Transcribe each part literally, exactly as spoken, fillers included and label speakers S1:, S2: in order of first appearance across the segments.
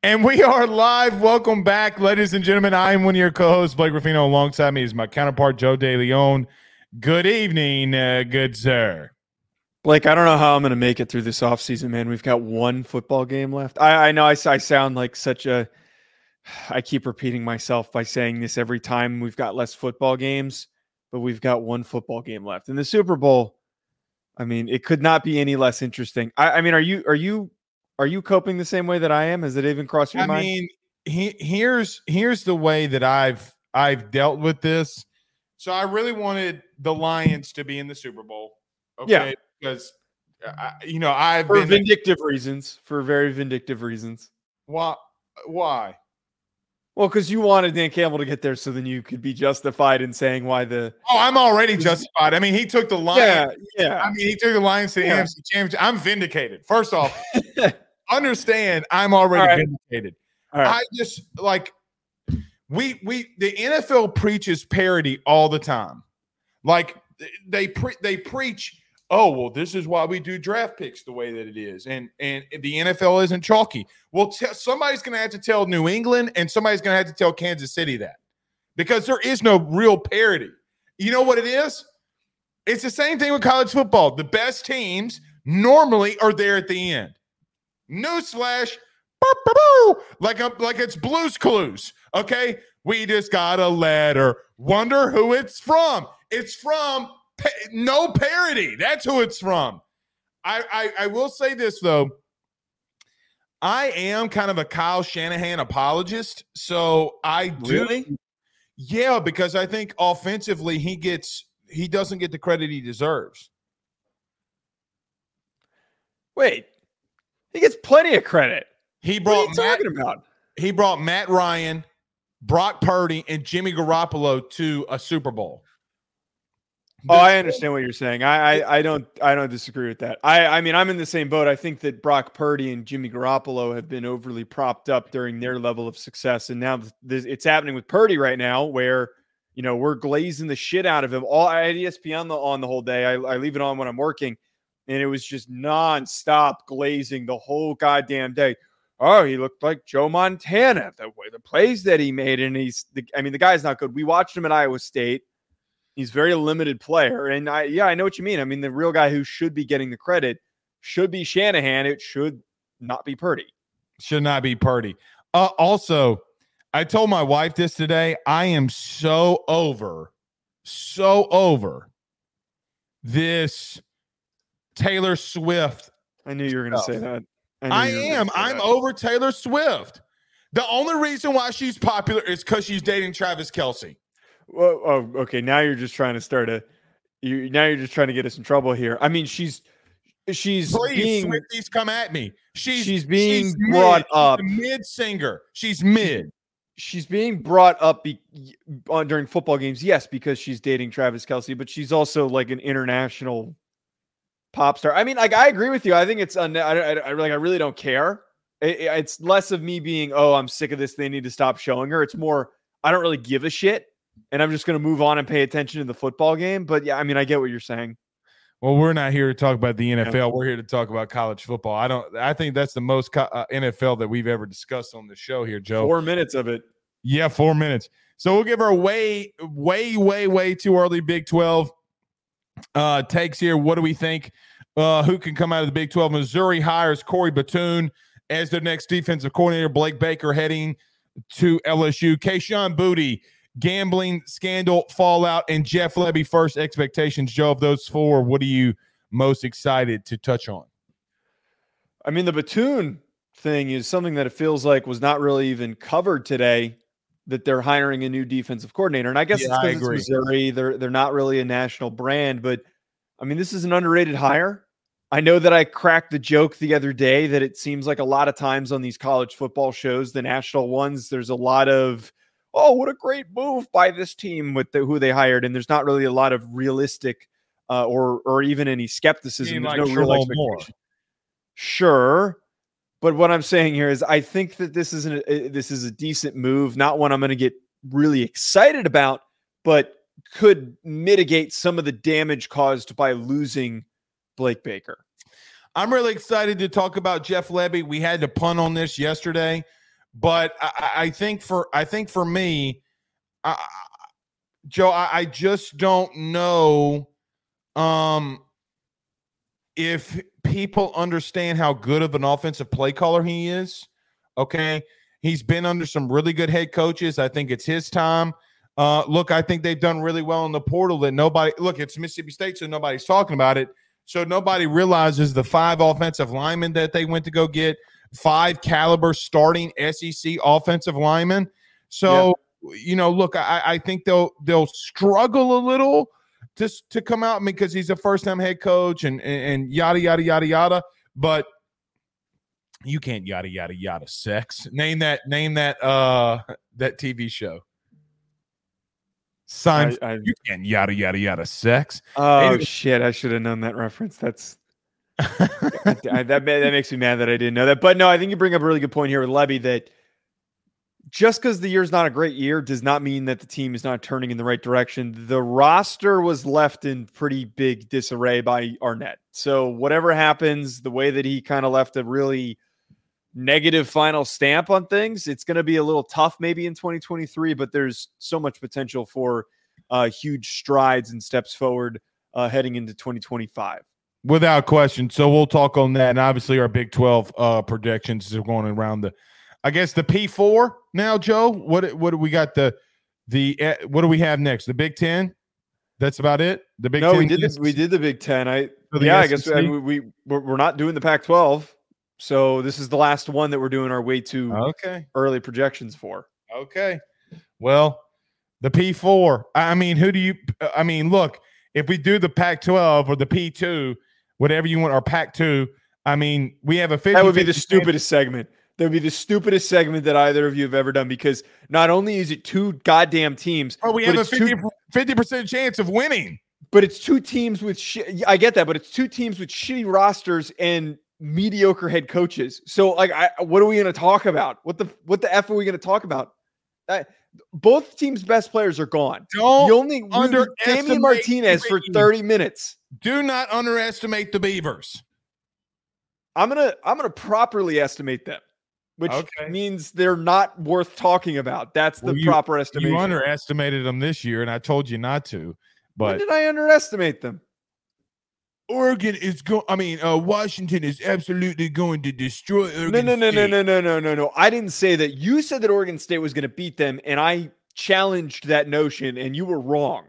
S1: And we are live. Welcome back, ladies and gentlemen. I am one of your co-hosts, Blake Ruffino. Alongside me is my counterpart, Joe DeLeon. Good evening, uh, good sir.
S2: Blake, I don't know how I'm going to make it through this offseason, man. We've got one football game left. I, I know I, I sound like such a – I keep repeating myself by saying this every time we've got less football games, but we've got one football game left. And the Super Bowl, I mean, it could not be any less interesting. I, I mean, are you are you – Are you coping the same way that I am? Has it even crossed your
S1: I
S2: mind?
S1: I mean, he, here's here's the way that I've I've dealt with this. So I really wanted the Lions to be in the Super Bowl. Okay,
S2: yeah,
S1: because I, you know I've
S2: for
S1: been
S2: vindictive reasons, for very vindictive reasons.
S1: Why? Why?
S2: Well, because you wanted Dan Campbell to get there, so then you could be justified in saying why the.
S1: Oh, I'm already justified. I mean, he took the Lions.
S2: Yeah, yeah.
S1: I mean, he took the Lions to the
S2: yeah.
S1: N F C Championship. I'm vindicated. First off. Understand, I'm already
S2: All right.
S1: vindicated.
S2: All right.
S1: I just like we we the N F L preaches parity all the time. Like they pre- they preach, oh well, this is why we do draft picks the way that it is, and and the N F L isn't chalky. Well, t- somebody's going to have to tell New England, and somebody's going to have to tell Kansas City that, because there is no real parity. You know what it is? It's the same thing with college football. The best teams normally are there at the end. Newsflash, like a, like it's Blue's Clues. Okay, we just got a letter. Wonder who it's from. It's from pa- no parody. That's who it's from. I, I I will say this though. I am kind of a Kyle Shanahan apologist, so I do.
S2: Really?
S1: Yeah, because I think offensively he gets he doesn't get the credit he deserves.
S2: Wait. He gets plenty of credit.
S1: He brought
S2: what are you
S1: Matt,
S2: talking about?
S1: He brought Matt Ryan, Brock Purdy, and Jimmy Garoppolo to a Super Bowl.
S2: Oh, I understand what you're saying. I, I I don't I don't disagree with that. I I mean I'm in the same boat. I think that Brock Purdy and Jimmy Garoppolo have been overly propped up during their level of success, and now this, it's happening with Purdy right now, where you know we're glazing the shit out of him. All I had E S P N on the, on the whole day. I, I leave it on when I'm working. And it was just nonstop glazing the whole goddamn day. Oh, he looked like Joe Montana, the way the plays that he made. And he's, the, I mean, the guy's not good. We watched him at Iowa State. He's a very limited player. And I, yeah, I know what you mean. I mean, the real guy who should be getting the credit should be Shanahan. It should not be Purdy.
S1: Should not be Purdy. Uh, also, I told my wife this today. I am so over, so over this Taylor Swift.
S2: I knew you were going to say that.
S1: I, I am. I'm that. over Taylor Swift. The only reason why she's popular is because she's dating Travis Kelce.
S2: Well, oh, okay. Now you're just trying to start a. You now you're just trying to get us in trouble here. I mean, she's she's
S1: Please,
S2: being.
S1: Swifties, come at me. She's
S2: she's being
S1: she's
S2: brought
S1: mid.
S2: up.
S1: She's a mid singer. She's mid.
S2: She's being brought up be, on during football games, yes, because she's dating Travis Kelce, but she's also like an international pop star. I mean, like I agree with you. I think it's un- I, I, I like I really don't care. It, it's less of me being, oh, I'm sick of this. They need to stop showing her. It's more I don't really give a shit, and I'm just going to move on and pay attention to the football game. But yeah, I mean, I get what you're saying.
S1: Well, we're not here to talk about the N F L. We're here to talk about college football. I don't. I think that's the most co- uh, N F L that we've ever discussed on the show here, Joe.
S2: Four minutes of it.
S1: Yeah, four minutes. So we'll give her way, way, way, way too early Big twelve uh, takes here. What do we think? Uh, who can come out of the Big twelve? Missouri hires Corey Batoon as their next defensive coordinator. Blake Baker heading to L S U. Kayshon Boutte, gambling scandal fallout, and Jeff Lebby first expectations. Joe, of those four, what are you most excited to touch on?
S2: I mean, the Batoon thing is something that it feels like was not really even covered today, that they're hiring a new defensive coordinator. And I guess
S1: yeah,
S2: it's because it's Missouri. They're, they're not really a national brand, but I mean, this is an underrated hire. I know that I cracked the joke the other day that it seems like a lot of times on these college football shows, the national ones, there's a lot of, oh, what a great move by this team with the, who they hired. And there's not really a lot of realistic uh, or or even any skepticism. There's
S1: like
S2: no real expectation.
S1: More.
S2: Sure. But what I'm saying here is I think that this is, an, uh, this is a decent move, not one I'm going to get really excited about, but could mitigate some of the damage caused by losing Blake Baker.
S1: I'm really excited to talk about Jeff Lebby. We had to punt on this yesterday But I, I think for I think for me, I, Joe, I, I just don't know um, if people understand how good of an offensive play caller he is. Okay, he's been under some really good head coaches. I think it's his time. Uh, look, I think they've done really well in the portal. That nobody look. It's Mississippi State, so nobody's talking about it. So nobody realizes the five offensive linemen that they went to go get, five caliber starting S E C offensive linemen. So, yeah. you know, look, I, I think they'll they'll struggle a little to, to come out because he's a first-time head coach and, and, and yada, yada, yada, yada. But you can't yada, yada, yada sex. Name that, name that, uh, that T V show. Sign I, I, you can yada yada yada sex.
S2: Oh anyway. Shit! I should have known that reference. That's I, I, that that makes me mad that I didn't know that. But no, I think you bring up a really good point here with Lebby that just because the year's not a great year does not mean that the team is not turning in the right direction. The roster was left in pretty big disarray by Arnett. So whatever happens, the way that he kind of left a really negative final stamp on things, it's going to be a little tough maybe in twenty twenty-three, but there's so much potential for uh, huge strides and steps forward uh, heading into twenty twenty-five.
S1: Without question. So we'll talk on that. And obviously our Big twelve uh, projections are going around the, I guess the P four now, Joe. What what do we got? The the uh, what do we have next? The Big Ten. That's about it. The Big
S2: no,
S1: Ten.
S2: we did the, we did the Big Ten. I yeah, S E C? I guess we, we we're, we're not doing the Pac twelve. So this is the last one that we're doing our way to
S1: okay.
S2: early projections for.
S1: Okay. Well, the P four. I mean, who do you – I mean, look, if we do the Pac twelve or the P two, whatever you want, or Pac two, I mean, we have a fifty
S2: That would be the stupidest segment. That would be the stupidest segment that either of you have ever done because not only is it two goddamn teams –
S1: Oh, we have a fifty, fifty percent chance of winning.
S2: But it's two teams with – I get that, but it's two teams with shitty rosters and – mediocre head coaches. So like, I, what are we going to talk about? What the, what the F are we going to talk about? I, both teams' best players are gone.
S1: Don't
S2: you only underestimate Damian Martinez for thirty minutes.
S1: Do not underestimate the Beavers.
S2: I'm going to, I'm going to properly estimate them, which okay. means they're not worth talking about. That's the well, you, proper estimation.
S1: You underestimated them this year and I told you not to, but
S2: when did I underestimate them?
S1: Oregon is going. I mean, uh, Washington is absolutely going to destroy Oregon
S2: No, no, no,
S1: State.
S2: no, no, no, no, no, no. I didn't say that. You said that Oregon State was going to beat them, and I challenged that notion, and you were wrong.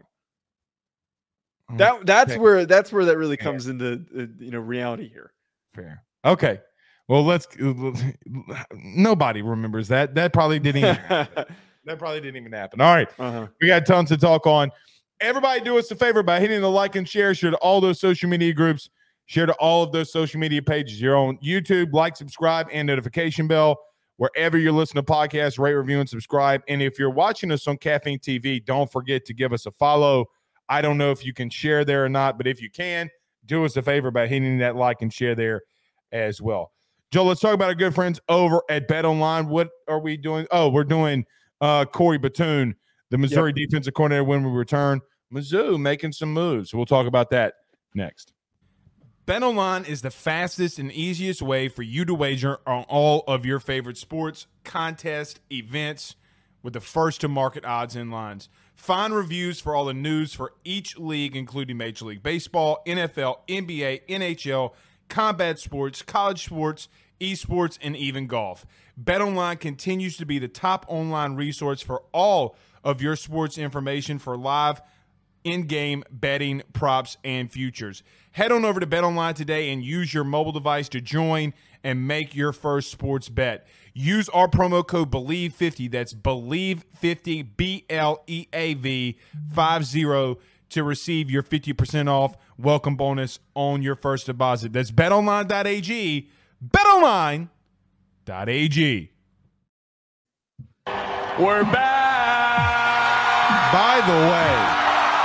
S2: That that's okay. where that's where that really comes Fair. into uh, you know reality here.
S1: Fair. Okay. Well, let's. Nobody remembers that. That probably didn't even. happen. That probably didn't even happen. All right. Uh-huh. We got tons to talk on. Everybody do us a favor by hitting the like and share. Share to all those social media groups. Share to all of those social media pages. You're on YouTube. Like, subscribe, and notification bell. Wherever you're listening to podcasts, rate, review, and subscribe. And if you're watching us on Caffeine T V, don't forget to give us a follow. I don't know if you can share there or not, but if you can, do us a favor by hitting that like and share there as well. Joe, let's talk about our good friends over at BetOnline. What are we doing? Oh, we're doing uh, Corey Batoon, the Missouri yep. defensive coordinator, when we return. Mizzou making some moves. We'll talk about that next. BetOnline is the fastest and easiest way for you to wager on all of your favorite sports, contests, events with the first-to-market odds and lines. Find reviews for all the news for each league, including Major League Baseball, N F L, N B A, N H L, combat sports, college sports, esports, and even golf. BetOnline continues to be the top online resource for all of your sports information for live in-game betting, props, and futures. Head on over to BetOnline today and use your mobile device to join and make your first sports bet. Use our promo code believe fifty, that's believe fifty, B L E A V fifty, to receive your fifty percent off welcome bonus on your first deposit. That's bet online dot a g, bet online dot a g. We're back! By the way,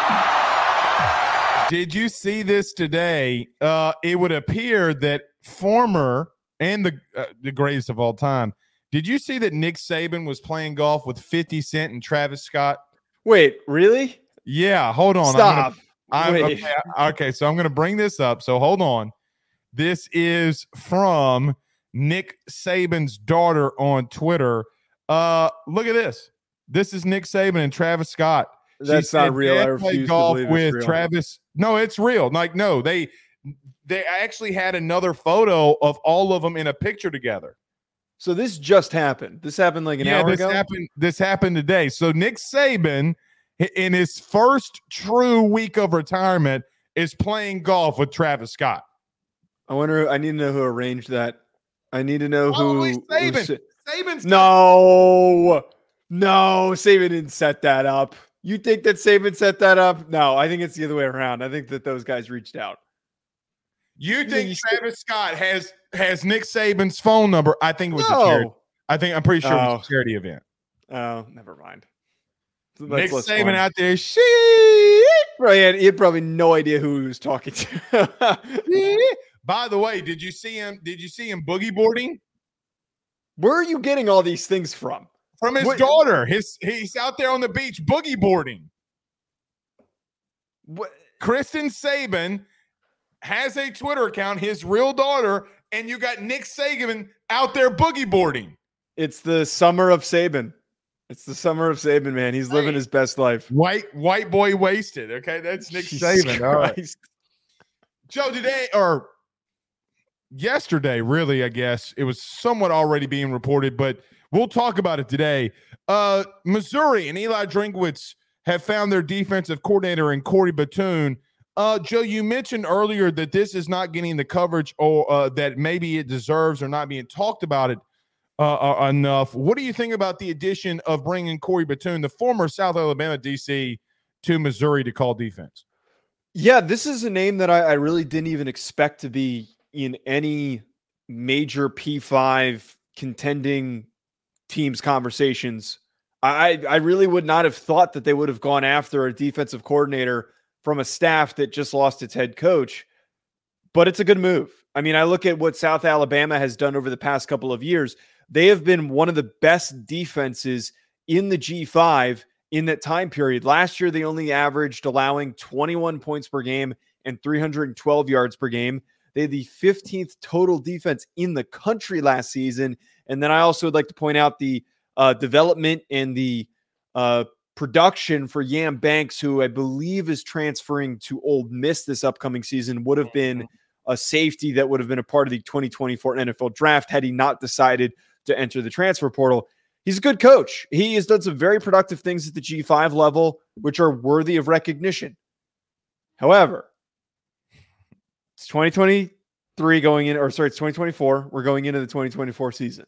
S1: did you see this today? Uh, it would appear that former and the uh, the greatest of all time. Did you see that Nick Saban was playing golf with fifty Cent and Travis Scott?
S2: Wait, really?
S1: Yeah, hold on.
S2: Stop.
S1: I'm gonna, I'm, okay, okay, so I'm going to bring this up. So hold on. This is from Nick Saban's daughter on Twitter. Uh, look at this. This is Nick Saban and Travis Scott.
S2: That's not real. I refuse to believe it's
S1: with
S2: real.
S1: Travis. No, it's real. Like, no, they they actually had another photo of all of them in a picture together.
S2: So this just happened. This happened like an
S1: yeah,
S2: hour
S1: this
S2: ago?
S1: Happened, this happened today. So Nick Saban, in his first true week of retirement, is playing golf with Travis Scott.
S2: I wonder, I need to know who arranged that. I need to know
S1: Probably
S2: who.
S1: Saban.
S2: who
S1: Saban's
S2: no, no, Saban didn't set that up. You think that Saban set that up? No, I think it's the other way around. I think that those guys reached out.
S1: You think you Travis st- Scott has has Nick Saban's phone number? I think it was
S2: no.
S1: a charity. I think I'm pretty sure
S2: oh.
S1: it was a charity event.
S2: Oh, never mind.
S1: Nick Saban fun. out there, shit.
S2: Right, he had, he had probably no idea who he was talking to.
S1: By the way, did you see him? Did you see him boogie boarding?
S2: Where are you getting all these things from?
S1: From his
S2: what?
S1: daughter. His he's out there on the beach boogie boarding.
S2: What?
S1: Kristen Saban has a Twitter account, his real daughter, and you got Nick Saban out there boogie boarding.
S2: It's the summer of Saban. It's the summer of Saban, man. He's living hey, his best life.
S1: White white boy wasted. Okay, that's Nick
S2: Jesus
S1: Saban. All right. Joe, today or yesterday, really, I guess it was somewhat already being reported, but we'll talk about it today. Uh, Missouri and Eli Drinkwitz have found their defensive coordinator in Corey Batoon. Uh, Joe, you mentioned earlier that this is not getting the coverage or uh, that maybe it deserves or not being talked about it uh, uh, enough. What do you think about the addition of bringing Corey Batoon, the former South Alabama D C, to Missouri to call defense?
S2: Yeah, this is a name that I, I really didn't even expect to be in any major P five contending teams conversations. I, I really would not have thought that they would have gone after a defensive coordinator from a staff that just lost its head coach, but it's a good move. I mean, I look at what South Alabama has done over the past couple of years. They have been one of the best defenses in the G five in that time period. Last year, they only averaged allowing twenty-one points per game and three hundred twelve yards per game. They had the fifteenth total defense in the country last season. And then I also would like to point out the uh, development and the uh, production for Yam Banks, who I believe is transferring to Ole Miss this upcoming season, would have been a safety that would have been a part of the twenty twenty-four N F L draft had he not decided to enter the transfer portal. He's a good coach. He has done some very productive things at the G five level, which are worthy of recognition. However, it's twenty twenty-three going in, or sorry, it's twenty twenty-four. We're going into the twenty twenty-four season.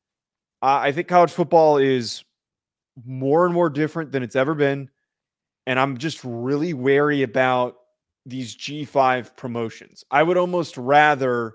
S2: Uh, I think college football is more and more different than it's ever been. And I'm just really wary about these G five promotions. I would almost rather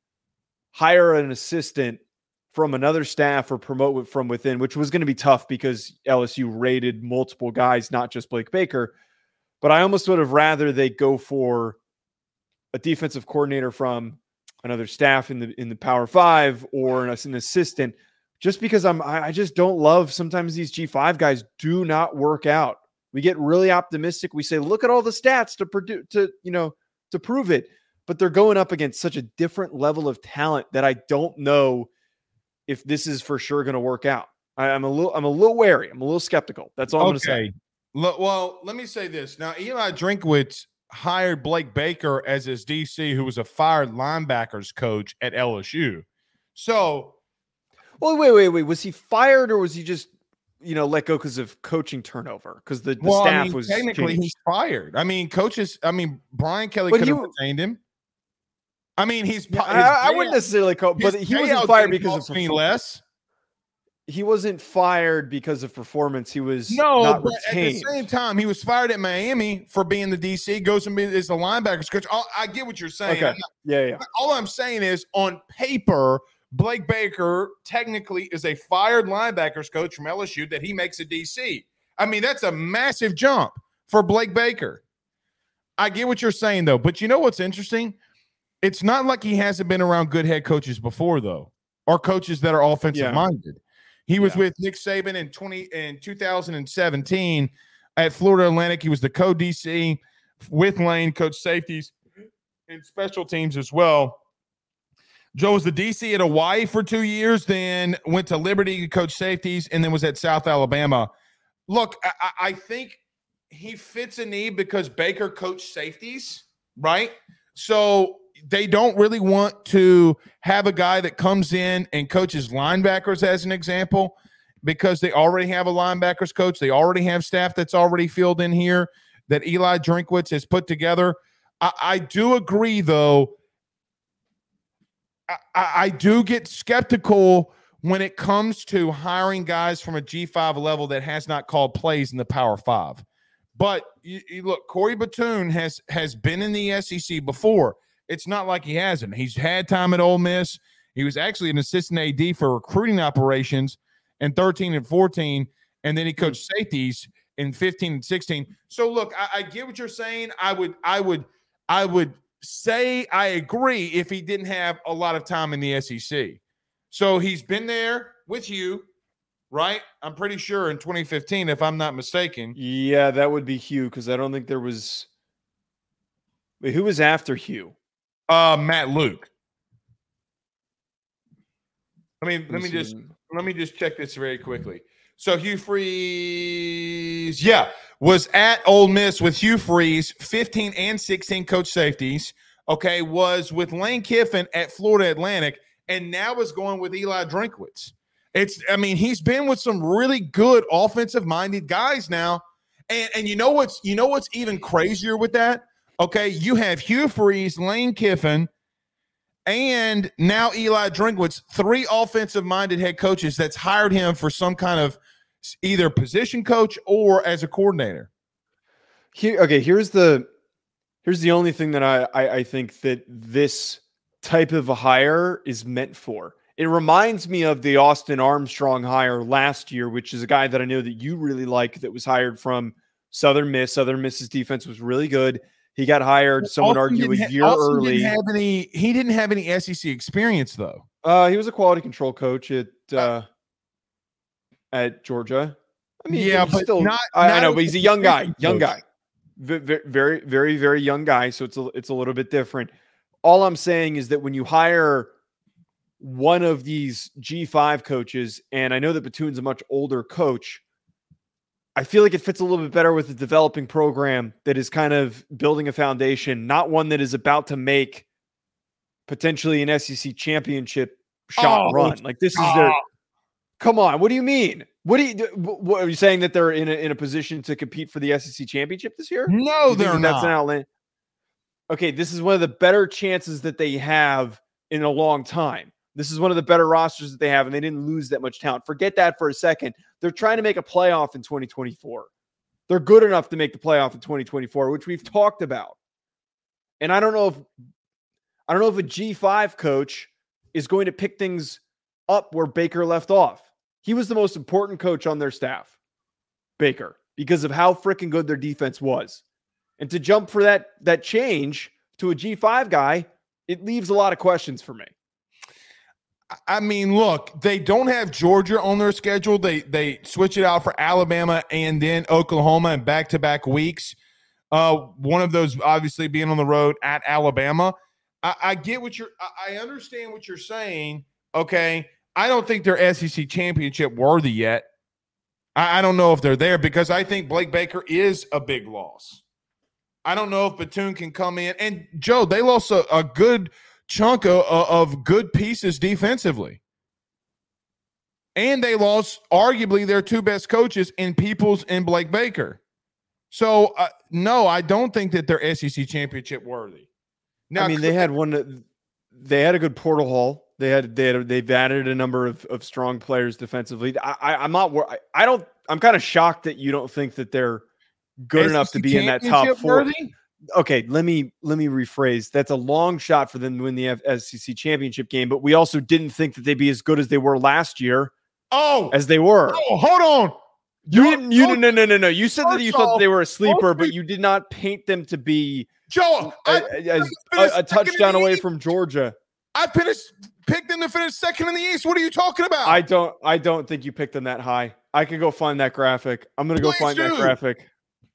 S2: hire an assistant from another staff or promote from within, which was going to be tough because L S U rated multiple guys, not just Blake Baker. But I almost would have rather they go for a defensive coordinator from another staff in the in the Power Five or an, an assistant, just because I'm I just don't love sometimes these G five guys do not work out. We get really optimistic. We say, look at all the stats to produce to you know to prove it, but they're going up against such a different level of talent that I don't know if this is for sure going to work out. I, I'm a little I'm a little wary. I'm a little skeptical. That's all I'm
S1: okay.
S2: going to say.
S1: L- well, let me say this. Now, Eli Drinkwitz hired Blake Baker as his D C, who was a fired linebackers coach at L S U. So,
S2: well, wait, wait, wait. Was he fired or was he just, you know, let go because of coaching turnover? Because the, the
S1: well,
S2: staff
S1: I mean,
S2: was
S1: technically
S2: changed.
S1: He's fired. I mean, coaches. I mean, Brian Kelly
S2: But
S1: could
S2: he-
S1: have retained him. I mean, he's.
S2: Yeah,
S1: his
S2: I, I
S1: payout-
S2: wouldn't necessarily call, but
S1: his
S2: he wasn't
S1: payout
S2: fired
S1: didn't
S2: because
S1: cost
S2: of
S1: me
S2: perform-
S1: less.
S2: He wasn't fired because of performance. He was
S1: No,
S2: not
S1: but
S2: retained.
S1: at the same time, he was fired at Miami for being the D C. Goes and be as the linebackers coach. I, I get what you're saying.
S2: Okay.
S1: I'm not-
S2: Yeah, yeah.
S1: all I'm saying is, on paper, Blake Baker technically is a fired linebackers coach from L S U that he makes a D C. I mean, that's a massive jump for Blake Baker. I get what you're saying, though. But you know what's interesting? It's not like he hasn't been around good head coaches before, though, or coaches that are offensive-minded. He was
S2: Yeah.
S1: with Nick Saban in twenty in two thousand seventeen at Florida Atlantic. He was the co-D C with Lane, coach safeties and special teams as well. Joe was the D C at Hawaii for two years, then went to Liberty to coach safeties, and then was at South Alabama. Look, I, I think he fits a need because Baker coached safeties, right? So they don't really want to have a guy that comes in and coaches linebackers as an example, because they already have a linebackers coach. They already have staff that's already filled in here that Eli Drinkwitz has put together. I, I do agree, though. I, I do get skeptical when it comes to hiring guys from a G five level that has not called plays in the Power Five. But you, you look, Corey Batoon has has been in the S E C before. It's not like he hasn't. He's had time at Ole Miss. He was actually an assistant A D for recruiting operations in thirteen and fourteen, and then he coached safeties in fifteen and sixteen. So look, I, I get what you're saying. I would, I would, I would say I agree if he didn't have a lot of time in the S E C. So he's been there with you, right? I'm pretty sure in twenty fifteen, if I'm not mistaken.
S2: Yeah, that would be Hugh, because I don't think there was. Wait, who was after Hugh?
S1: Uh, Matt Luke. I mean, let, let me just
S2: him.
S1: let me just check this very quickly. So Hugh Freeze, yeah, was at Ole Miss with Hugh Freeze, fifteen and sixteen coach safeties. Okay, was with Lane Kiffin at Florida Atlantic, and now is going with Eli Drinkwitz. It's, I mean, he's been with some really good offensive-minded guys now, and and you know what's you know what's even crazier with that? Okay, you have Hugh Freeze, Lane Kiffin, and now Eli Drinkwitz, three offensive-minded head coaches that's hired him for some kind of either position coach or as a coordinator.
S2: Here, okay, here's the here's the only thing that I, I I think that this type of a hire is meant for. It reminds me of the Austin Armstrong hire last year, which is a guy that I know that you really like, that was hired from Southern Miss. Southern Miss's defense was really good. He got hired, some would argue, a year
S1: ha-
S2: early.
S1: Didn't have any, he didn't have any S E C experience, though.
S2: Uh, he was a quality control coach at uh, at Georgia. I mean,
S1: yeah,
S2: but
S1: but
S2: still,
S1: not,
S2: I,
S1: not
S2: I know, but he's a young guy, young
S1: coach.
S2: guy, v- very, very, very young guy. So it's a, it's a little bit different. All I'm saying is that when you hire one of these G five coaches, and I know that Batoon's a much older coach, I feel like it fits a little bit better with a developing program that is kind of building a foundation, not one that is about to make potentially an S E C championship shot
S1: Oh,
S2: run. Like this is their, come on. What do you mean? What do you, what are you saying, that they're in a, in a position to compete for the S E C championship this year?
S1: No,
S2: You think
S1: they're
S2: that
S1: not.
S2: That's an outland. Okay. This is one of the better chances that they have in a long time. This is one of the better rosters that they have, and they didn't lose that much talent. Forget that for a second. They're trying to make a playoff in twenty twenty-four. They're good enough to make the playoff in twenty twenty-four, which we've talked about. And I don't know if I don't know if a G five coach is going to pick things up where Baker left off. He was the most important coach on their staff, Baker, because of how freaking good their defense was. And to jump for that that change to a G five guy, it leaves a lot of questions for me.
S1: I mean, look, they don't have Georgia on their schedule. They they switch it out for Alabama and then Oklahoma in back-to-back weeks. Uh, one of those obviously being on the road at Alabama. I, I get what you're – I understand what you're saying, okay? I don't think they're S E C championship worthy yet. I, I don't know if they're there because I think Blake Baker is a big loss. I don't know if Batoon can come in. And, Joe, they lost a, a good – chunk of, of good pieces defensively. And they lost arguably their two best coaches in Peoples and Blake Baker. So, uh, no, I don't think that they're S E C championship worthy. Now,
S2: I mean, they had one – they had a good portal haul. They had they had they've added a number of, of strong players defensively. I, I I'm not I, I don't I'm kind of shocked that you don't think that they're good
S1: S E C
S2: enough to be in that top four.
S1: Worthy?
S2: Okay, let me let me rephrase. That's a long shot for them to win the S E C championship game, but we also didn't think that they'd be as good as they were last year.
S1: Oh,
S2: as they were.
S1: Oh, hold on.
S2: You didn't. You no no no no no. You said that you thought that they were a sleeper,
S1: off,
S2: but you did not paint them to be
S1: Joe
S2: a, a, a, a touchdown away from Georgia.
S1: I finished picked them to finish second in the East. What are you talking about?
S2: I don't. I don't think you picked them that high. I can go find that graphic. I'm gonna go
S1: Please
S2: find
S1: do.
S2: that graphic.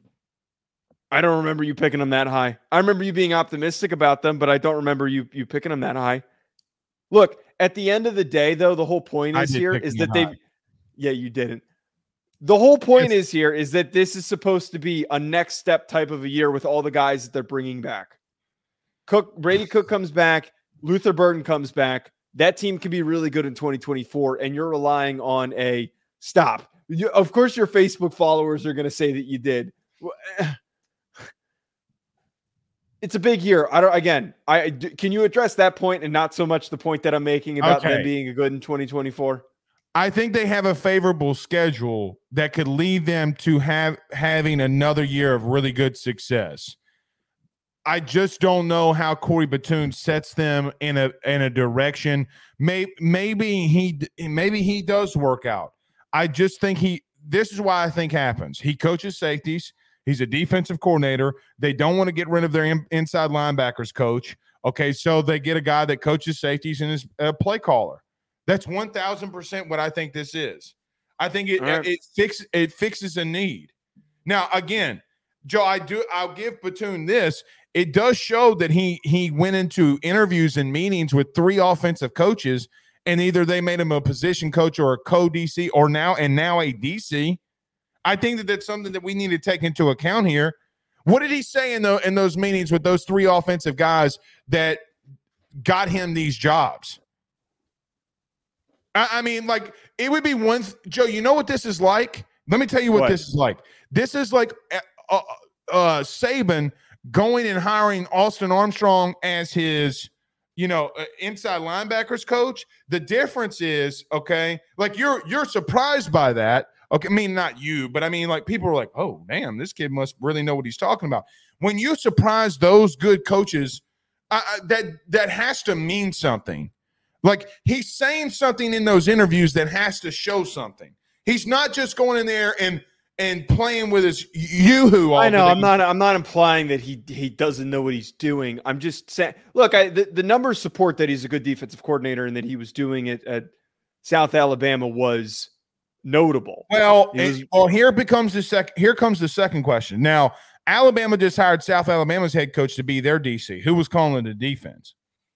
S2: I don't remember you picking them that high. I remember you being optimistic about them, but I don't remember you you picking them that high. Look, at the end of the day, though, the whole point
S1: I
S2: is
S1: did
S2: here
S1: pick
S2: is
S1: them
S2: that they
S1: high.
S2: yeah, you didn't. The whole point
S1: Yes.
S2: is here is that this is supposed to be a next step type of a year with all the guys that they're bringing back. Cook, Brady Cook comes back, Luther Burden comes back. That team can be really good in twenty twenty-four, and you're relying on a stop. You, of course, your Facebook followers are going to say that you did. It's a big year. I don't. Again, I can you address that point and not so much the point that I'm making about
S1: Okay.
S2: them being a good in twenty twenty-four?
S1: I think they have a favorable schedule that could lead them to have having another year of really good success. I just don't know how Corey Batoon sets them in a in a direction. Maybe maybe he maybe he does work out. I just think he. This is why I think happens. He coaches safeties. He's a defensive coordinator. They don't want to get rid of their in, inside linebackers coach. Okay, so they get a guy that coaches safeties and is a play caller. That's one thousand percent what I think this is. I think it
S2: right.
S1: it fix it fixes a need. Now again, Joe, I do I'll give Batoon this. It does show that he he went into interviews and meetings with three offensive coaches, and either they made him a position coach or a co-D C or now and now a D C. I think that that's something that we need to take into account here. What did he say in the in those meetings with those three offensive guys that got him these jobs? I, I mean, like it would be one. Joe, you know what this is like? Let me tell you what,
S2: What?
S1: this is like. This is like uh, uh, Saban going and hiring Austin Armstrong as his, you know, uh, inside linebackers coach. The difference is, okay, like you're you're surprised by that. Okay, I mean, not you, but I mean, like people are like, oh, damn, this kid must really know what he's talking about. When you surprise those good coaches, uh, that that has to mean something. Like he's saying something in those interviews that has to show something. He's not just going in there and and playing with his yoo-hoo. All
S2: I know.
S1: day.
S2: I'm not. I'm not implying that he he doesn't know what he's doing. I'm just saying. Look, I, the the numbers support that he's a good defensive coordinator and that he was doing it at South Alabama was notable.
S1: Well,
S2: He was-
S1: it- well, here becomes the sec. Here comes the second question. Now, Alabama just hired South Alabama's head coach to be their D C. Who was calling the defense?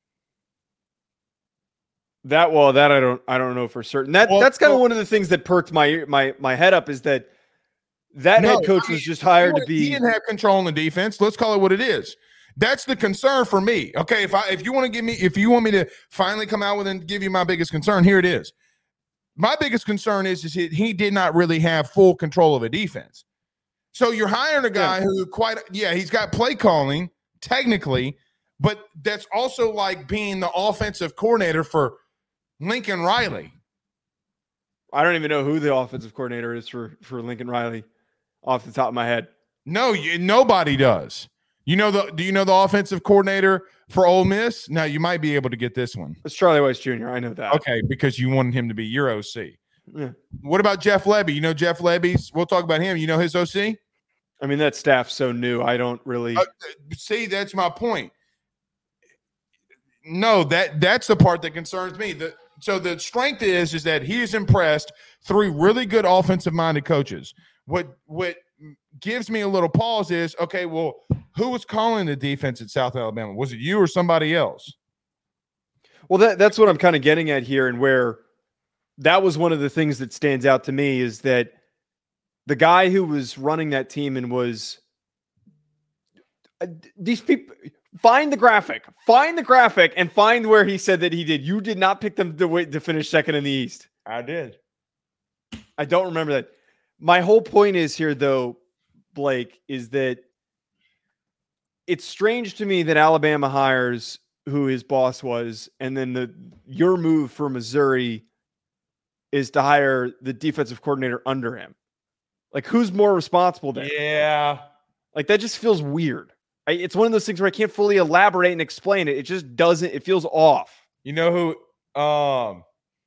S2: That well, that I don't I don't know for certain. That
S1: Well,
S2: that's kind of
S1: well-
S2: one of the things that perked my my my head up is that that
S1: No,
S2: head coach
S1: I mean,
S2: was just hired
S1: he,
S2: to be.
S1: He didn't have control in the defense. Let's call it what it is. That's the concern for me. Okay, if I if you want to give me if you want me to finally come out with and give you my biggest concern, here it is. My biggest concern is, is he, he did not really have full control of a defense. So you're hiring a guy
S2: Yeah.
S1: who quite yeah, he's got play calling technically, but that's also like being the offensive coordinator for Lincoln Riley.
S2: I don't even know who the offensive coordinator is for for Lincoln Riley, off the top of my head.
S1: No, you, nobody does. You know the? Do you know the offensive coordinator for Ole Miss? Now you might be able to get this one.
S2: It's Charlie Weiss Junior I know that.
S1: Okay, because you wanted him to be your O C.
S2: Yeah.
S1: What about Jeff Lebby? You know Jeff Lebby's. We'll talk about him. You know his O C.
S2: I mean, that staff's so new. I don't really.
S1: Uh, see, that's my point. No, that that's the part that concerns me. The, so the strength is is that he is impressed three really good offensive-minded coaches. What what gives me a little pause is, okay, well, who was calling the defense at South Alabama? Was it you or somebody else?
S2: Well, that, that's what I'm kind of getting at here, and where that was one of the things that stands out to me is that the guy who was running that team and was uh, these people find the graphic, find the graphic, and find where he said that he did. You did not pick them to wait to finish second in the East.
S1: I did.
S2: I don't remember that. My whole point is here, though, Blake, is that it's strange to me that Alabama hires who his boss was, and then the your move for Missouri is to hire the defensive coordinator under him. Like, who's more responsible there?
S1: Yeah.
S2: Like, that just feels weird. I, it's one of those things where I can't fully elaborate and explain it. It just doesn't. It feels off.
S1: You know who? Um.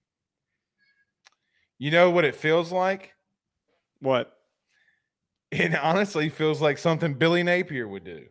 S1: You know what it feels like?
S2: What?
S1: It honestly feels like something Billy Napier would do.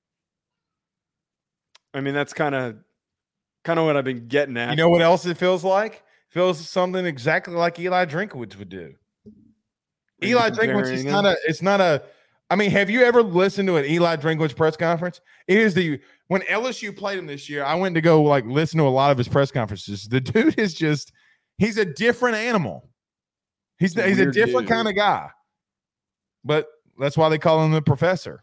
S2: I mean, that's kind of kind of what I've been getting at.
S1: You know what else it feels like? Feels something exactly like Eli Drinkwitz would do.
S2: Are you
S1: Eli Drinkwitz
S2: comparing
S1: is
S2: him?
S1: not a. It's not a. I mean, have you ever listened to an Eli Drinkwitz press conference? It is the when L S U played him this year, I went to go like listen to a lot of his press conferences. The dude is just, he's a different animal. He's, he's, he's a different dude. kind of guy. But that's why they call him the professor.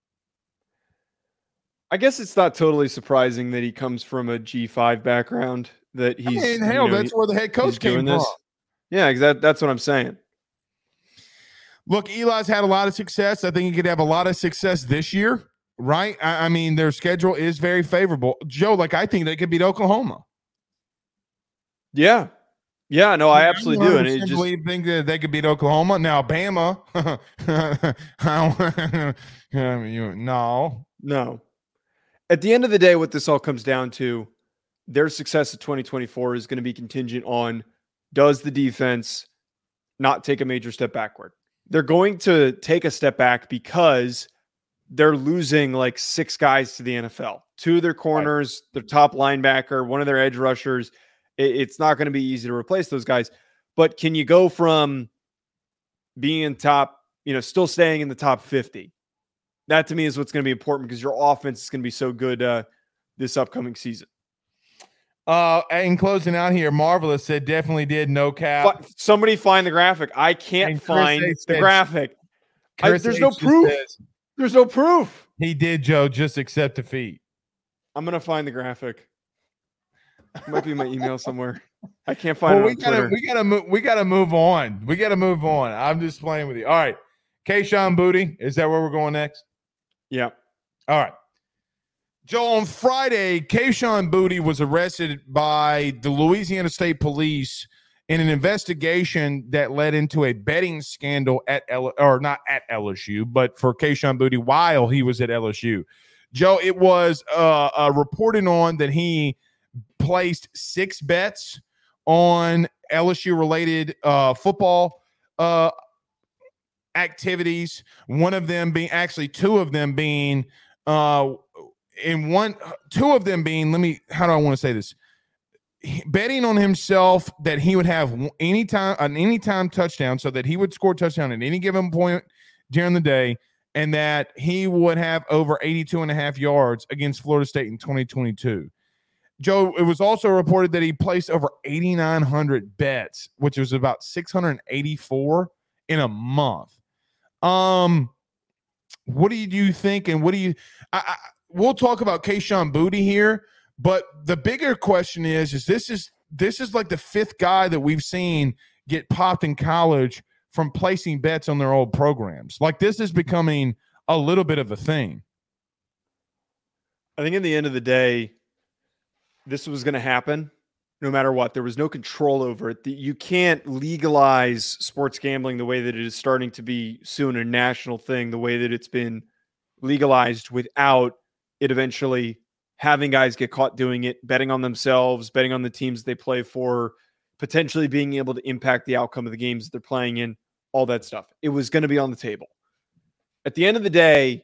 S2: I guess it's not totally surprising that he comes from a G five background. That he's,
S1: I mean, hell, you know, that's he, where the head coach came from. This.
S2: Yeah, exactly. That's what I'm saying.
S1: Look, Eli's had a lot of success. I think he could have a lot of success this year, right? I, I mean, their schedule is very favorable. Joe, like, I think they could beat Oklahoma.
S2: Yeah. Yeah, no, I, I absolutely do. And it just
S1: think that they could beat Oklahoma. Now, Bama, no.
S2: No. At the end of the day, what this all comes down to, their success of twenty twenty-four is going to be contingent on, does the defense not take a major step backward? They're going to take a step back because they're losing like six guys to the N F L. Two of their corners, their top linebacker, one of their edge rushers. It's not going to be easy to replace those guys. But can you go from being in top, you know, still staying in the top fifty? That to me is what's going to be important because your offense is going to be so good uh, this upcoming season.
S1: Uh, in closing out here, Marvelous said definitely did no cap.
S2: F- somebody find the graphic. I can't find the said, graphic. I, there's H no proof. Says, there's no proof.
S1: He did, Joe. Just accept defeat.
S2: I'm gonna find the graphic. It might be in my email somewhere. I can't find well, it. On
S1: we gotta,
S2: Twitter.
S1: we gotta move. We gotta move on. We gotta move on. I'm just playing with you. All right, Kayshon Boutte. Is that where we're going next?
S2: Yeah.
S1: All right. Joe, on Friday, Kayshon Boutte was arrested by the Louisiana State Police in an investigation that led into a betting scandal at L- or not at L S U, but for Kayshon Boutte while he was at L S U. Joe, it was uh, uh, reported on that he placed six bets on L S U-related uh, football uh, activities. One of them being, actually, two of them being. Uh, In one, two of them being, let me, how do I want to say this? Betting on himself that he would have anytime, an anytime touchdown, so that he would score a touchdown at any given point during the day, and that he would have over eighty-two and a half yards against Florida State in twenty twenty-two. Joe, it was also reported that he placed over eighty-nine hundred bets, which was about six hundred eighty-four in a month. Um, what do you, do you think? And what do you, I, I we'll talk about Kayshon Boutte here, but the bigger question is, is this is this is like the fifth guy that we've seen get popped in college from placing bets on their old programs. Like, this is becoming a little bit of a thing.
S2: I think in the end of the day, this was going to happen no matter what. There was no control over it. You can't legalize sports gambling the way that it is starting to be soon a national thing, the way that it's been legalized without it eventually having guys get caught doing it, betting on themselves, betting on the teams they play for, potentially being able to impact the outcome of the games that they're playing in, all that stuff. It was going to be on the table. At the end of the day,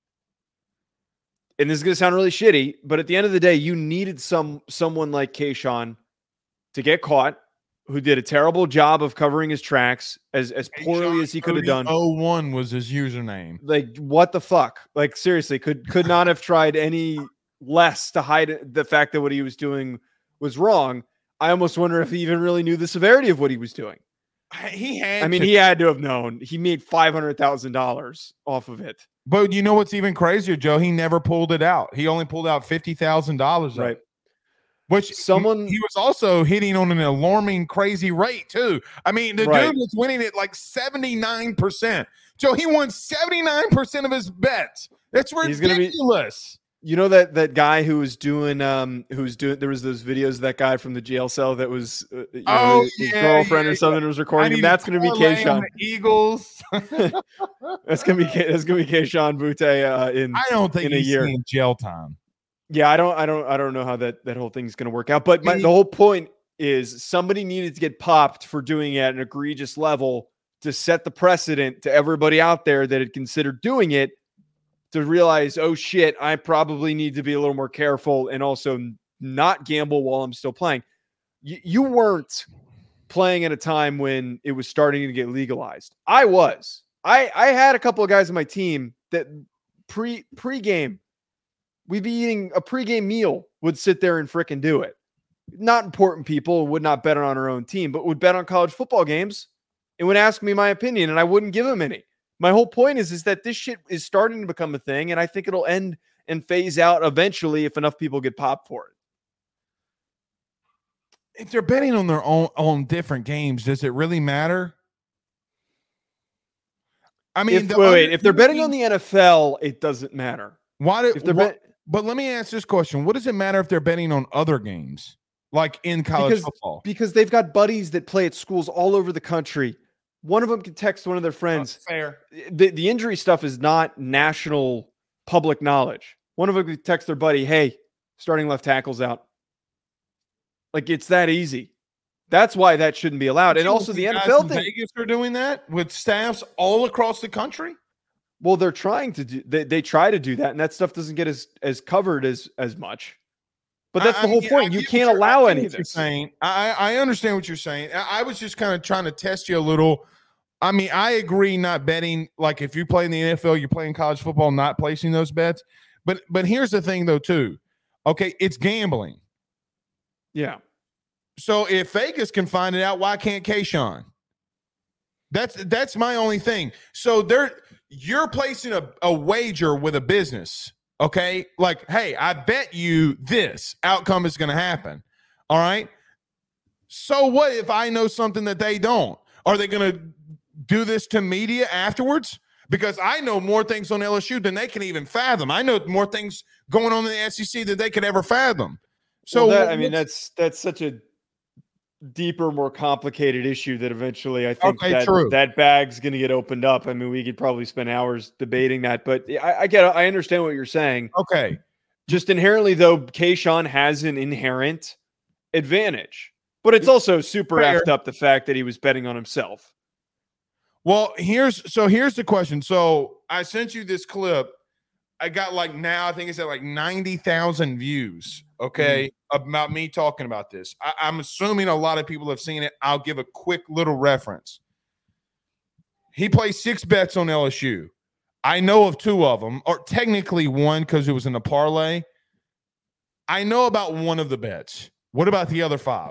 S2: and this is going to sound really shitty, but at the end of the day, you needed some someone like Kayshon to get caught, who did a terrible job of covering his tracks as, as poorly as he could have done.
S1: oh one was his username.
S2: Like, what the fuck? Like, seriously, could could not have tried any less to hide the fact that what he was doing was wrong. I almost wonder if he even really knew the severity of what he was doing.
S1: He had
S2: I mean,
S1: to.
S2: he had to have known. He made five hundred thousand dollars off of it.
S1: But you know what's even crazier, Joe? He never pulled it out. He only pulled out fifty thousand dollars.
S2: Right.
S1: Which
S2: someone
S1: he was also hitting on an alarming, crazy rate too. I mean, the right. dude was winning at like seventy-nine percent. Joe, he won seventy-nine percent of his bets. That's ridiculous.
S2: Be, you know that that guy who was doing um who was doing there was those videos of that guy from the jail cell that was uh, you
S1: oh,
S2: know, his, his
S1: yeah,
S2: girlfriend
S1: yeah,
S2: or something
S1: yeah.
S2: was recording him. That's going to be Kayshon.
S1: Eagles.
S2: that's going to be that's going to be Kayshon Boutte uh, in
S1: I don't think
S2: in
S1: he's
S2: a year.
S1: seeing jail time.
S2: Yeah, I don't, I don't, I don't know how that, that whole thing is going to work out. But my, the whole point is somebody needed to get popped for doing it at an egregious level to set the precedent to everybody out there that had considered doing it to realize, oh shit, I probably need to be a little more careful and also not gamble while I'm still playing. Y- you weren't playing at a time when it was starting to get legalized. I was. I, I had a couple of guys on my team that pre pre game. we'd be eating a pregame meal, would sit there and frickin' do it. Not important people would not bet on our own team, but would bet on college football games and would ask me my opinion, and I wouldn't give them any. My whole point is, is that this shit is starting to become a thing, and I think it'll end and phase out eventually if enough people get popped for it.
S1: If they're betting on their own on different games, does it really matter? I mean,
S2: if, wait, wait, if they're betting on the N F L, it doesn't matter.
S1: Why do,
S2: if they're
S1: what,
S2: bet-
S1: but let me ask this question. What does it matter if they're betting on other games, like in college
S2: because,
S1: football?
S2: Because they've got buddies that play at schools all over the country. One of them can text one of their friends.
S1: Oh, fair.
S2: The, the injury stuff is not national public knowledge. One of them could text their buddy, hey, starting left tackle's out. Like, it's that easy. That's why that shouldn't be allowed. And also the N F L thing.
S1: Vegas are doing that with staffs all across the country.
S2: Well, they're trying to do. They, they try to do that, and that stuff doesn't get as as covered as as much. But that's
S1: I,
S2: the whole
S1: I,
S2: point.
S1: I
S2: you can't allow any of this.
S1: Saying. I I understand what you're saying. I, I was just kind of trying to test you a little. I mean, I agree not betting. Like if you play in the N F L, you're playing college football, not placing those bets. But but here's the thing, though, too. Okay, it's gambling.
S2: Yeah.
S1: So if Vegas can find it out, why can't Kayshawn? That's that's my only thing. So there, you're placing a, a wager with a business, okay? Like, hey, I bet you this outcome is going to happen. All right. So what if I know something that they don't? Are they going to do this to media afterwards? Because I know more things on L S U than they can even fathom. I know more things going on in the S E C than they could ever fathom. So
S2: well, that, I mean, that's that's such a deeper, more complicated issue that eventually I think
S1: okay,
S2: that,
S1: true.
S2: that bag's going to get opened up. I mean, we could probably spend hours debating that, but I, I get, I understand what you're saying.
S1: Okay.
S2: Just inherently though, Kayshawn has an inherent advantage, but it's also super
S1: Fair.
S2: effed up the fact that he was betting on himself.
S1: Well, here's, so here's the question. So I sent you this clip. I got like now, I think it's at like ninety thousand views, okay, mm-hmm. about me talking about this. I, I'm assuming a lot of people have seen it. I'll give a quick little reference. He plays six bets on L S U. I know of two of them, or technically one because it was in a parlay. I know about one of the bets. What about the other five?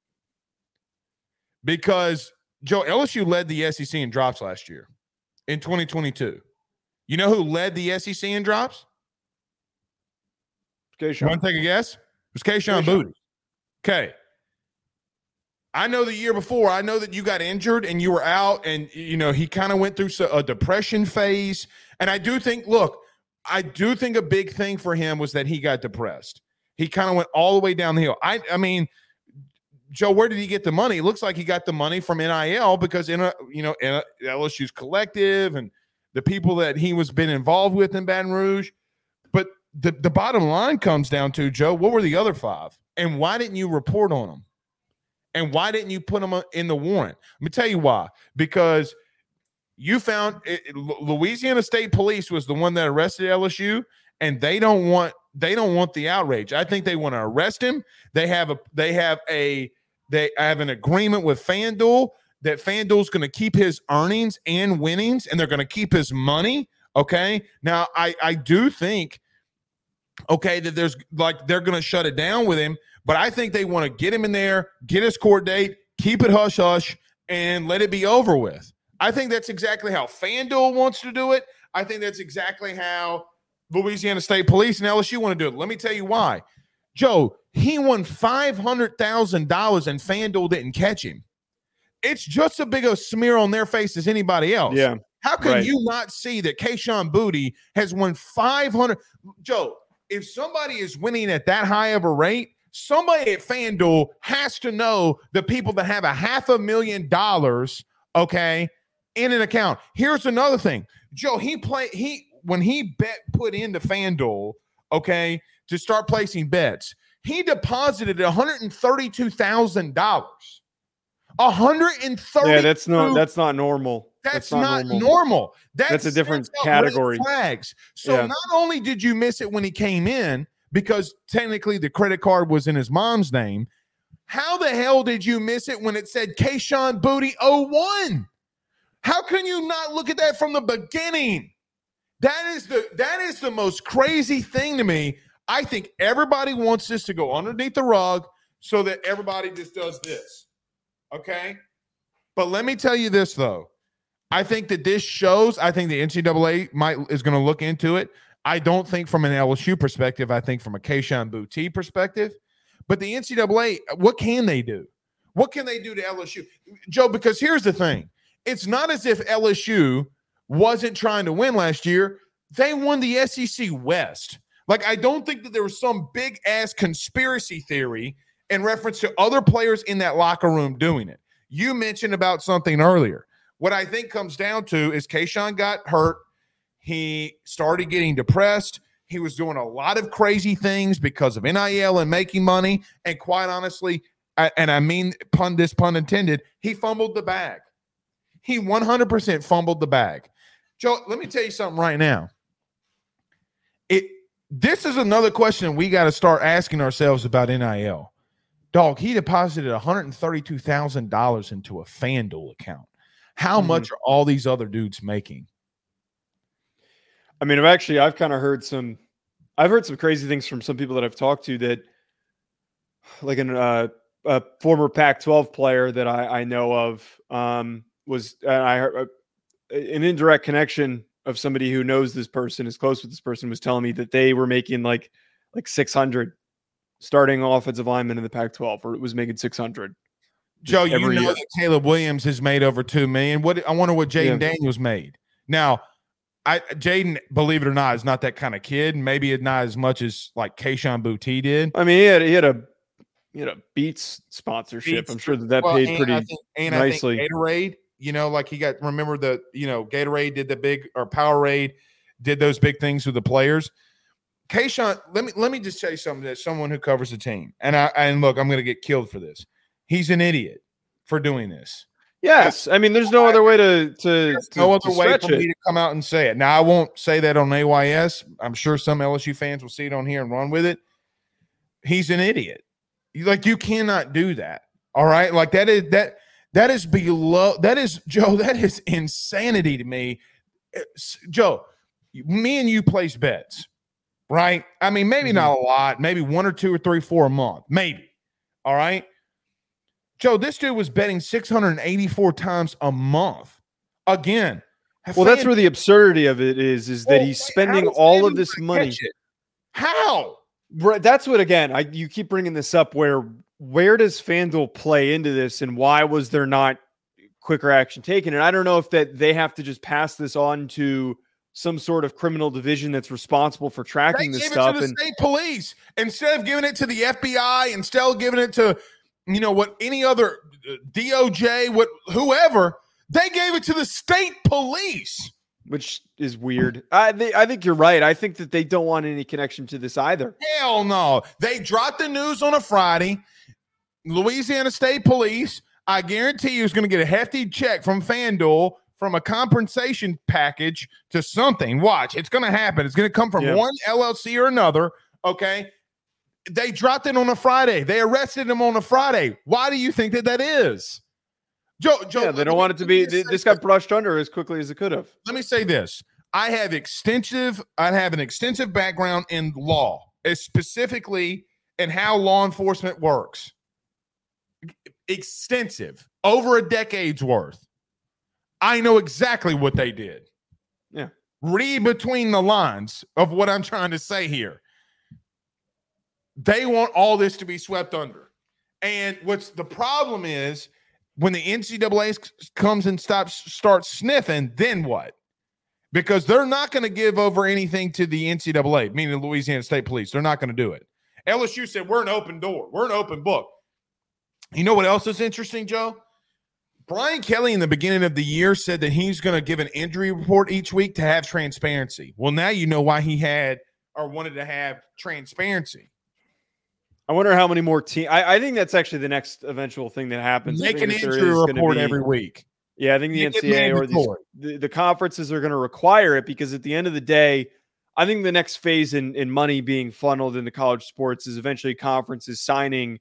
S1: Because, Joe, L S U led the S E C in drops last year in twenty twenty-two. You know who led the S E C in drops?
S2: Kayshawn.
S1: You want to take a guess? It was Kayshawn Boutte. Okay. I know the year before, I know that you got injured and you were out and, you know, he kind of went through a depression phase. And I do think, look, I do think a big thing for him was that he got depressed. He kind of went all the way down the hill. I, I mean, Joe, where did he get the money? It looks like he got the money from N I L because, in a, you know, in a, L S U's collective and the people that he was been involved with in Baton Rouge. But the, the bottom line comes down to, Joe, what were the other five? And why didn't you report on them? And why didn't you put them in the warrant? Let me tell you why. Because you found it, Louisiana State Police was the one that arrested L S U, and they don't want they don't want the outrage. I think they want to arrest him. They have a they have a they have an agreement with FanDuel that FanDuel's going to keep his earnings and winnings, and they're going to keep his money. Okay. Now, I, I do think, okay, that there's like they're going to shut it down with him, but I think they want to get him in there, get his court date, keep it hush hush, and let it be over with. I think that's exactly how FanDuel wants to do it. I think that's exactly how Louisiana State Police and L S U want to do it. Let me tell you why. Joe, he won five hundred thousand dollars and FanDuel didn't catch him. It's just as big a smear on their face as anybody else.
S2: Yeah.
S1: How can
S2: right.
S1: you not see that Kayshawn Boutte has won five hundred? Joe, if somebody is winning at that high of a rate, somebody at FanDuel has to know the people that have a half a million dollars, okay, in an account. Here's another thing. Joe, he played he when he bet put into FanDuel, okay, to start placing bets, he deposited one hundred thirty-two thousand dollars. one hundred thirty.
S2: Yeah, that's not that's not normal.
S1: That's,
S2: that's
S1: not,
S2: not
S1: normal.
S2: normal.
S1: That's,
S2: that's a different
S1: that's
S2: category.
S1: Flags. So
S2: yeah.
S1: not only did you miss it when he came in, because technically the credit card was in his mom's name, how the hell did you miss it when it said Kayshawn Boutte oh one? How can you not look at that from the beginning? That is the that is the most crazy thing to me. I think everybody wants this to go underneath the rug so that everybody just does this. Okay? But let me tell you this, though. I think that this shows, I think the N C double A might is going to look into it. I don't think from an L S U perspective. I think from a Kayshon Boutte perspective. But the N C double A, what can they do? What can they do to L S U? Joe, because here's the thing. It's not as if L S U wasn't trying to win last year. They won the S E C West. Like, I don't think that there was some big-ass conspiracy theory in reference to other players in that locker room doing it. You mentioned about something earlier. What I think comes down to is Kayshon got hurt. He started getting depressed. He was doing a lot of crazy things because of N I L and making money. And quite honestly, I, and I mean pun this pun intended, he fumbled the bag. He one hundred percent fumbled the bag. Joe, let me tell you something right now. It this is another question we got to start asking ourselves about N I L. Dog, he deposited one hundred thirty-two thousand dollars into a FanDuel account. How mm-hmm. much are all these other dudes making?
S2: I mean, I've actually, I've kind of heard some, I've heard some crazy things from some people that I've talked to that, like an, uh, a former Pac twelve player that I, I know of um, was, uh, I heard uh, an indirect connection of somebody who knows this person, is close with this person, was telling me that they were making like, like six hundred starting offensive lineman in the Pac twelve, or it was making six hundred.
S1: Joe, you know year. that Caleb Williams has made over two million. What I wonder what Jaden yeah. Daniels made. Now, I Jaden, believe it or not, is not that kind of kid. Maybe not as much as like Kayshon Boutte did.
S2: I mean, he had he had a he had a Beats sponsorship. Beats. I'm sure that that well, paid pretty I think, and nicely.
S1: I think Gatorade, you know, like he got. Remember the you know Gatorade did the big or Powerade did those big things with the players. Kayshon, let me let me just tell you something. That someone who covers the team, and I and look, I'm going to get killed for this. He's an idiot for doing this.
S2: Yes, I mean, there's no other way to to, to
S1: no other
S2: to
S1: way for
S2: it.
S1: me to come out and say it. Now, I won't say that on A Y S. I'm sure some L S U fans will see it on here and run with it. He's an idiot. Like, you cannot do that. All right, like that is that that is below. That is Joe. That is insanity to me. It's, Joe, me and you place bets, right? I mean, maybe mm-hmm. not a lot. Maybe one or two or three, four a month. Maybe. All right. Joe, this dude was betting six hundred eighty-four times a month. Again.
S2: Well, that's where the absurdity of it is, is that well, he's spending all of this money.
S1: How?
S2: That's what, again, I you keep bringing this up where where does FanDuel play into this and why was there not quicker action taken? And I don't know if that they have to just pass this on to some sort of criminal division that's responsible for tracking
S1: they
S2: this
S1: gave
S2: stuff.
S1: It to the
S2: and
S1: state police instead of giving it to the F B I, instead of giving it to you know what any other D O J, what whoever, they gave it to the state police,
S2: which is weird. I they, I think you're right. I think that they don't want any connection to this either.
S1: Hell no. They dropped the news on a Friday. Louisiana State Police, I guarantee you, is going to get a hefty check from FanDuel from a compensation package to something. Watch, it's going to happen. It's going to come from yeah. one L L C or another. Okay. They dropped it on a Friday. They arrested him on a Friday. Why do you think that that is? Joe, Joe,
S2: yeah, they don't want it to be. This got brushed under as quickly as it could have.
S1: Let me say this: I have extensive. I have an extensive background in law, specifically in how law enforcement works. Extensive, over a decade's worth. I know exactly what they did.
S2: Yeah,
S1: read between the lines of what I'm trying to say here. They want all this to be swept under. And what's the problem is when the N C double A comes and stops, starts sniffing, then what? Because they're not going to give over anything to the N C double A, meaning the Louisiana State Police. They're not going to do it. L S U said, we're an open door. We're an open book. You know what else is interesting, Joe? Brian Kelly in the beginning of the year said that he's going to give an injury report each week to have transparency. Well, now you know why he had or wanted to have transparency.
S2: I wonder how many more teams. I, I think that's actually the next eventual thing that happens.
S1: Make an injury report be, every week.
S2: Yeah, I think the Make N C double A or these, the, the conferences are going to require it because at the end of the day, I think the next phase in, in money being funneled into college sports is eventually conferences signing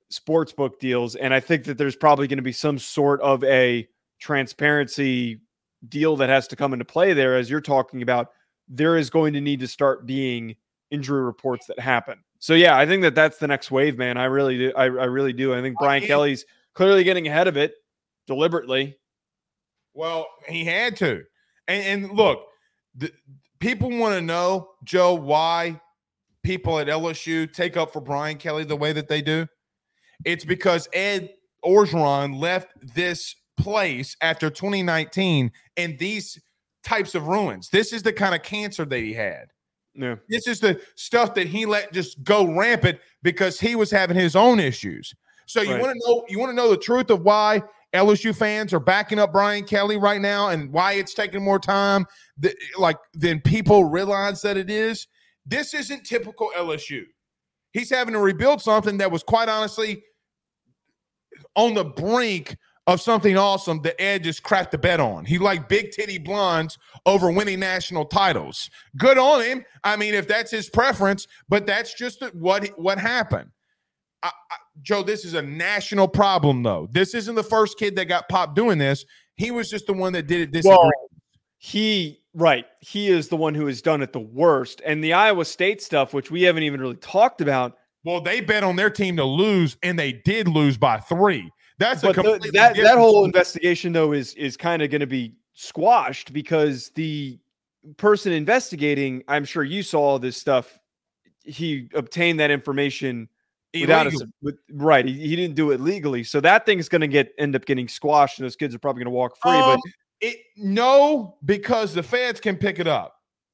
S2: sportsbook deals. And I think that there's probably going to be some sort of a transparency deal that has to come into play there, as you're talking about, there is going to need to start being injury reports that happen. So yeah, I think that that's the next wave, man. I really do. I, I really do. I think Brian Kelly's clearly getting ahead of it deliberately.
S1: Well, he had to. And, and look, the, people want to know, Joe, why people at L S U take up for Brian Kelly the way that they do. It's because Ed Orgeron left this place after twenty nineteen in these types of ruins. This is the kind of cancer that he had.
S2: Yeah.
S1: This is the stuff that he let just go rampant because he was having his own issues. So you
S2: Right.
S1: want to know, you want to know the truth of why L S U fans are backing up Brian Kelly right now and why it's taking more time th- like than people realize that it is. This isn't typical L S U. He's having to rebuild something that was quite honestly on the brink of something awesome that Ed just cracked the bet on. He liked big titty blondes over winning national titles. Good on him. I mean, if that's his preference, but that's just what, what happened. I, I, Joe, this is a national problem, though. This isn't the first kid that got popped doing this. He was just the one that did it disagree.
S2: Well, he, right. He is the one who has done it the worst. And the Iowa State stuff, which we haven't even really talked about.
S1: Well, they bet on their team to lose, and they did lose by three. That's
S2: but
S1: a
S2: the, that that whole investigation, though, is is kind of going to be squashed because the person investigating, I'm sure you saw all this stuff. He obtained that information without us. With, right. He, he didn't do it legally. So that thing's going to get end up getting squashed, and those kids are probably going to walk free.
S1: Um,
S2: but
S1: it no, because the feds can pick it up.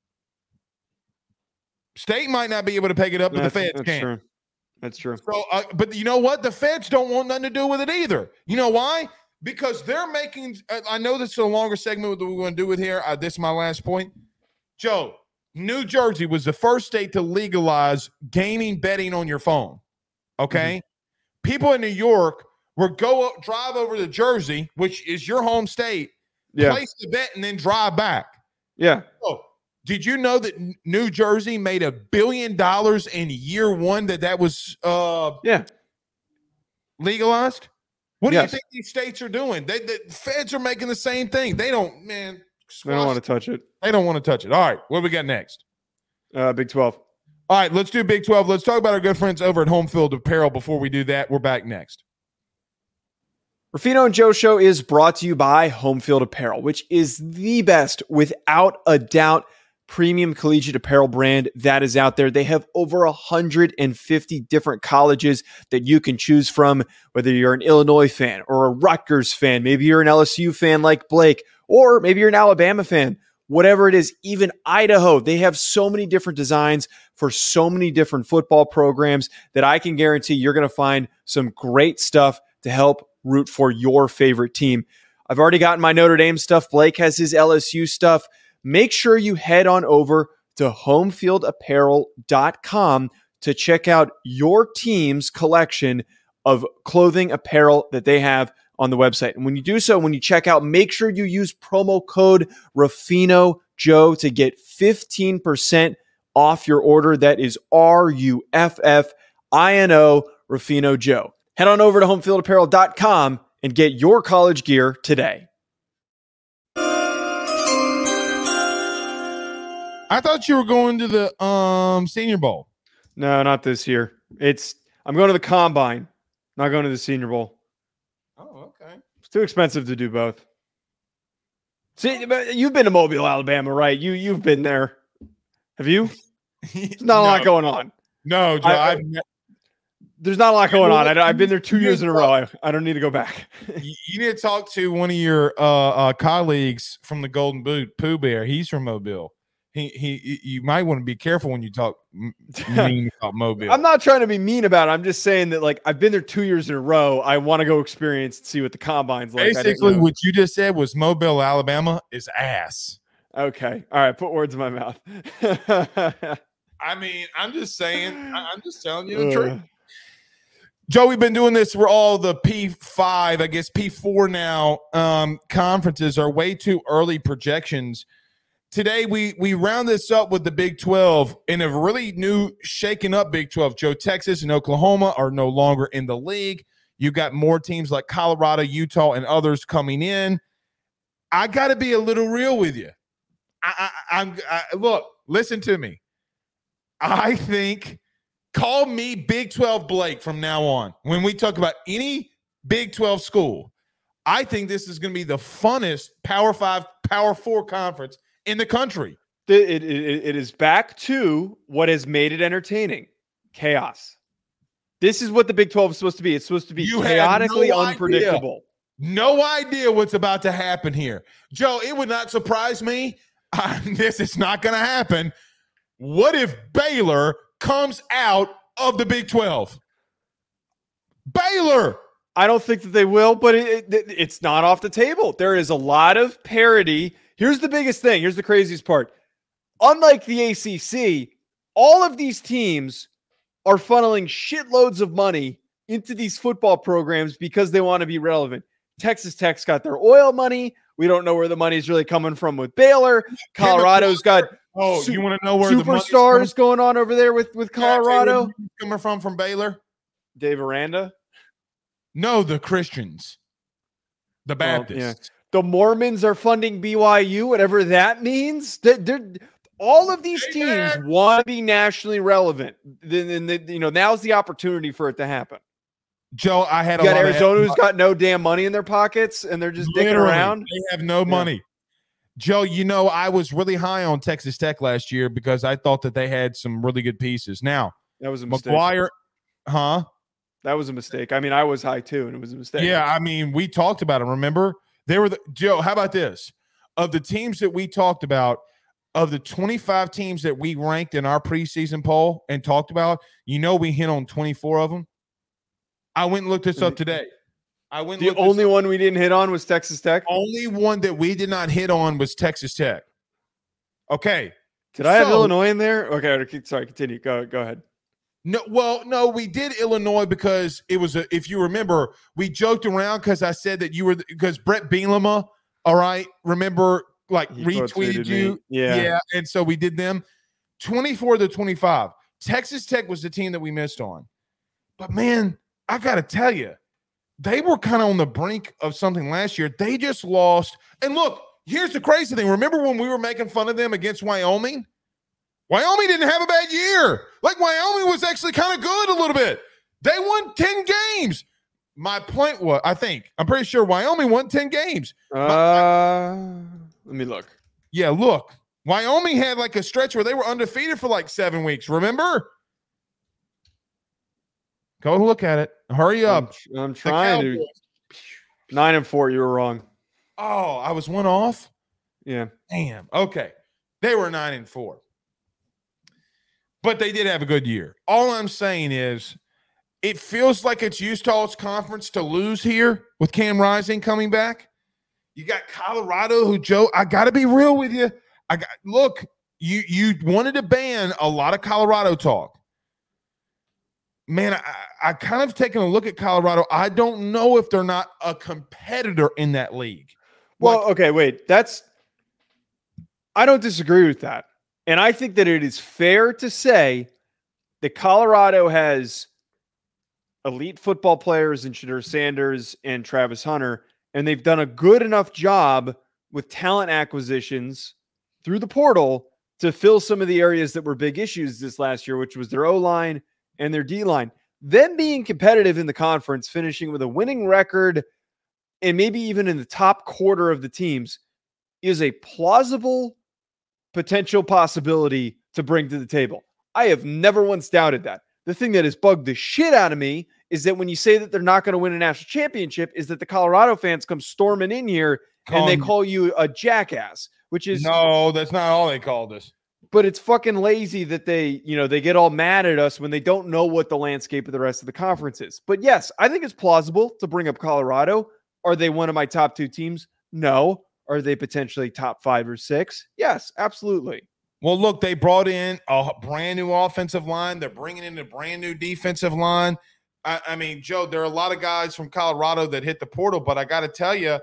S1: State might not be able to pick it up, but
S2: that's,
S1: the feds
S2: that's
S1: can.
S2: True. That's true.
S1: So, uh, but you know what? The feds don't want nothing to do with it either. You know why? Because they're making. Uh, I know this is a longer segment that we're going to do with here. Uh, this is my last point. Joe, New Jersey was the first state to legalize gaming betting on your phone. Okay, mm-hmm. People in New York will go up, drive over to Jersey, which is your home state, yeah. place the bet, and then drive back.
S2: Yeah.
S1: Oh. Did you know that New Jersey made a billion dollars in year one that that was uh,
S2: yeah
S1: legalized? What do
S2: yes.
S1: you think these states are doing? They, the feds are making the same thing. They don't, man.
S2: They don't want to touch it.
S1: They don't want to touch it. All right, what do we got next?
S2: Uh, Big twelve.
S1: All right, let's do Big twelve. Let's talk about our good friends over at Home Field Apparel. Before we do that, we're back next.
S2: Ruffino and Joe Show is brought to you by Home Field Apparel, which is the best, without a doubt, premium collegiate apparel brand that is out there. They have over one hundred fifty different colleges that you can choose from, whether you're an Illinois fan or a Rutgers fan, maybe you're an L S U fan like Blake, or maybe you're an Alabama fan, whatever it is, even Idaho. They have so many different designs for so many different football programs that I can guarantee you're going to find some great stuff to help root for your favorite team. I've already gotten my Notre Dame stuff. Blake has his L S U stuff. Make sure you head on over to home field apparel dot com to check out your team's collection of clothing apparel that they have on the website. And when you do so, when you check out, make sure you use promo code Ruffino Joe to get fifteen percent off your order. That is R U F F I N O, Ruffino Joe. Head on over to home field apparel dot com and get your college gear today.
S1: I thought you were going to the um Senior Bowl.
S2: No, not this year. It's I'm going to the Combine, not going to the Senior Bowl.
S1: Oh, okay.
S2: It's too expensive to do both. See, but you've been to Mobile, Alabama, right? You you've been there. Have you? There's not no. a lot going on.
S1: No, Joe, I, I've ne-
S2: there's not a lot going on. I, I've been there two years in a row. I, I don't need to go back.
S1: You need to talk to one of your uh, uh, colleagues from the Golden Boot, Pooh Bear. He's from Mobile. He he. You might want to be careful when you talk mean about Mobile.
S2: I'm not trying to be mean about it. I'm just saying that, like, I've been there two years in a row. I want to go experience and see what the Combine's like.
S1: Basically, what you just said was Mobile, Alabama is ass.
S2: Okay. All right. Put words in my mouth.
S1: I mean, I'm just saying. I'm just telling you the uh. truth. Joe, we've been doing this for all the P five, I guess P four now. Um, conferences are way too early projections. Today, we we round this up with the Big twelve in a really new, shaken up Big twelve. Joe, Texas and Oklahoma are no longer in the league. You've got more teams like Colorado, Utah, and others coming in. I got to be a little real with you. I, I, I'm I, look, listen to me. I think call me Big twelve Blake from now on. When we talk about any Big twelve school, I think this is going to be the funnest Power Five, Power Four conference in the country.
S2: It, it, it is back to what has made it entertaining: chaos. This is what the Big twelve is supposed to be. It's supposed to be
S1: You
S2: chaotically
S1: no
S2: unpredictable.
S1: Idea. No idea what's about to happen here. Joe, it would not surprise me. Uh, this is not going to happen. What if Baylor comes out of the Big twelve? Baylor!
S2: I don't think that they will, but it, it, it's not off the table. There is a lot of parity. Here's the biggest thing. Here's the craziest part. Unlike the A C C, all of these teams are funneling shitloads of money into these football programs because they want to be relevant. Texas Tech's got their oil money. We don't know where the money's really coming from with Baylor. Colorado's got
S1: oh,
S2: su-
S1: you want to know where
S2: superstars the going on over there with, with Colorado?
S1: Yeah, coming from from Baylor?
S2: Dave Aranda?
S1: No, the Christians. The Baptists.
S2: Well, yeah. The Mormons are funding B Y U, whatever that means. They're, they're, all of these teams want to be nationally relevant. Then, then you know, now's the opportunity for it to happen.
S1: Joe, I had
S2: you
S1: a
S2: got
S1: lot
S2: Arizona
S1: of
S2: who's got no damn money in their pockets, and they're just dicking
S1: Literally,
S2: around.
S1: They have no money. Yeah. Joe, you know, I was really high on Texas Tech last year because I thought that they had some really good pieces. Now,
S2: that was a mistake.
S1: McGuire, huh?
S2: That was a mistake. I mean, I was high too, and it was a mistake.
S1: Yeah, I mean, we talked about it. Remember, they were the, Joe. How about this? Of the teams that we talked about, of the twenty-five teams that we ranked in our preseason poll and talked about, you know, we hit on twenty-four of them. I went and looked this up today. I went.
S2: The only one we didn't hit on was Texas Tech.
S1: Only one that we did not hit on was Texas Tech. Okay.
S2: Did I so, have Illinois in there? Okay. Sorry. Continue. Go. Go ahead.
S1: No. Well, no, we did Illinois because it was a. If you remember, we joked around because I said that you were because Brett Bielema. All right. Remember, like he retweeted you.
S2: Yeah.
S1: Yeah. And so we did them. twenty-four to twenty-five. Texas Tech was the team that we missed on. But man, I got to tell you, they were kind of on the brink of something last year. They just lost. And look, here's the crazy thing. Remember when we were making fun of them against Wyoming? Wyoming didn't have a bad year. Like, Wyoming was actually kind of good a little bit. They won ten games. My point was, I think, I'm pretty sure Wyoming won ten games.
S2: Uh, my, let me look.
S1: Yeah, look. Wyoming had like a stretch where they were undefeated for like seven weeks. Remember? Go look at it. Hurry up.
S2: I'm, I'm trying to. Nine and four. You were wrong.
S1: Oh, I was one off?
S2: Yeah.
S1: Damn. Okay. They were nine and four. But they did have a good year. All I'm saying is it feels like it's Utah's conference to lose here with Cam Rising coming back. You got Colorado, who, Joe, I got to be real with you. I got look, you you wanted to ban a lot of Colorado talk. Man, I, I kind of taken a look at Colorado. I don't know if they're not a competitor in that league.
S2: Well, like, okay, wait. That's I don't disagree with that. And I think that it is fair to say that Colorado has elite football players in Shedeur Sanders and Travis Hunter, and they've done a good enough job with talent acquisitions through the portal to fill some of the areas that were big issues this last year, which was their O-line and their D-line. Them being competitive in the conference, finishing with a winning record, and maybe even in the top quarter of the teams, is a plausible potential possibility to bring to the table. I have never once doubted that. The thing that has bugged the shit out of me is that when you say that they're not going to win a national championship, is that the Colorado fans come storming in here Calling and they call you a jackass, which is...
S1: No, that's not all they called us.
S2: But it's fucking lazy that they, you know, they get all mad at us when they don't know what the landscape of the rest of the conference is. But yes, I think it's plausible to bring up Colorado. Are they one of my top two teams? No. Are they potentially top five or six? Yes, absolutely.
S1: Well, look, they brought in a brand new offensive line. They're bringing in a brand new defensive line. I, I mean, Joe, there are a lot of guys from Colorado that hit the portal, but I got to tell you,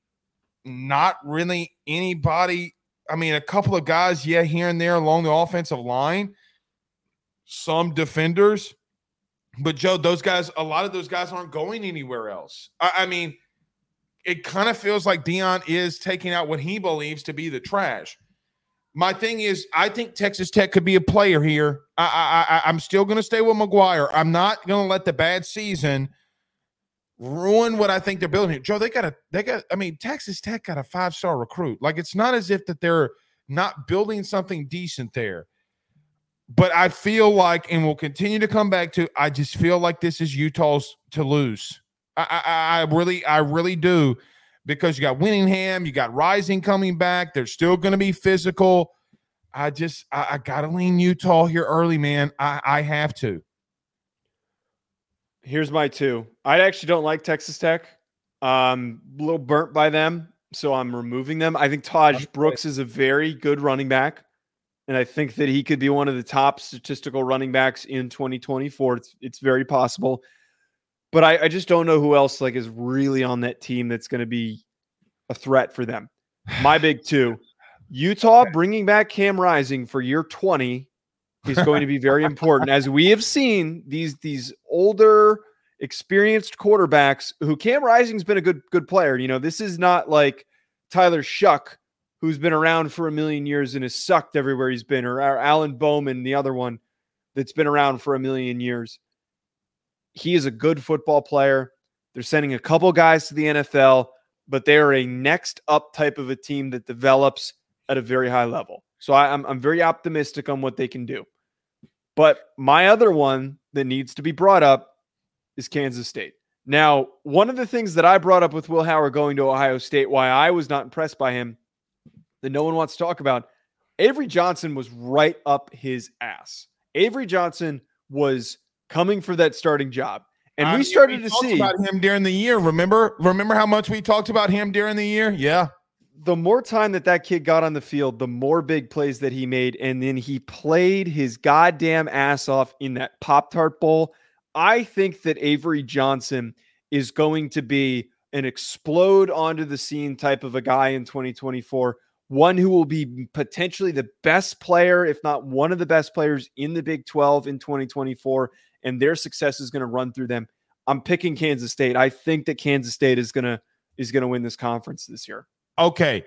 S1: not really anybody. I mean, a couple of guys, yeah, here and there along the offensive line, some defenders. But, Joe, those guys, a lot of those guys aren't going anywhere else. I, I mean, it kind of feels like Deion is taking out what he believes to be the trash. My thing is, I think Texas Tech could be a player here. I, I, I, I'm still going to stay with McGuire. I'm not going to let the bad season ruin what I think they're building here. Joe, they got a, they got, I mean, Texas Tech got a five-star recruit. Like, it's not as if that they're not building something decent there. But I feel like, and we'll continue to come back to, I just feel like this is Utah's to lose. I, I, I really, I really do. Because you got Winningham, you got Rising coming back. They're still going to be physical. I just, I, I got to lean Utah here early, man. I, I have to.
S2: Here's my two. I actually don't like Texas Tech. Um, a little burnt by them, so I'm removing them. I think Taj Brooks is a very good running back, and I think that he could be one of the top statistical running backs in twenty twenty-four. It's, it's very possible. But I, I just don't know who else like is really on that team that's going to be a threat for them. My big two, Utah bringing back Cam Rising for year twenty is going to be very important. As we have seen, these these older, experienced quarterbacks who Cam Rising's been a good good player. You know, this is not like Tyler Shuck, who's been around for a million years and has sucked everywhere he's been, or, or Alan Bowman, the other one that's been around for a million years. He is a good football player. They're sending a couple guys to the N F L, but they are a next up type of a team that develops at a very high level. So I, I'm, I'm very optimistic on what they can do. But my other one that needs to be brought up is Kansas State. Now, one of the things that I brought up with Will Howard going to Ohio State, why I was not impressed by him, that no one wants to talk about, Avery Johnson was right up his ass. Avery Johnson was coming for that starting job. And
S1: I
S2: we
S1: mean,
S2: started
S1: we
S2: to see
S1: about him during the year. Remember, remember how much we talked about him during the year? Yeah.
S2: The more time that that kid got on the field, the more big plays that he made. And then he played his goddamn ass off in that Pop-Tart Bowl. I think that Avery Johnson is going to be an explode onto the scene type of a guy in twenty twenty-four. One who will be potentially the best player, if not one of the best players in the Big twelve in twenty twenty-four. And their success is going to run through them. I'm picking Kansas State. I think that Kansas State is going to is going to win this conference this year.
S1: Okay.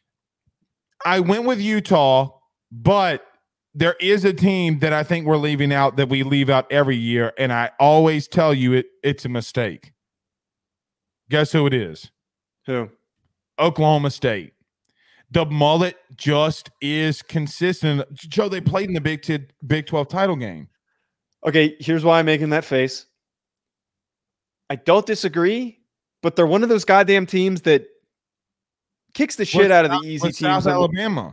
S1: I went with Utah, but there is a team that I think we're leaving out that we leave out every year, and I always tell you it it's a mistake. Guess who it is?
S2: Who?
S1: Oklahoma State. The mullet just is consistent. Joe, they played in the Big Ten, Big twelve title game.
S2: Okay, here's why I'm making that face. I don't disagree, but they're one of those goddamn teams that kicks the shit out of the easy teams.
S1: South Alabama.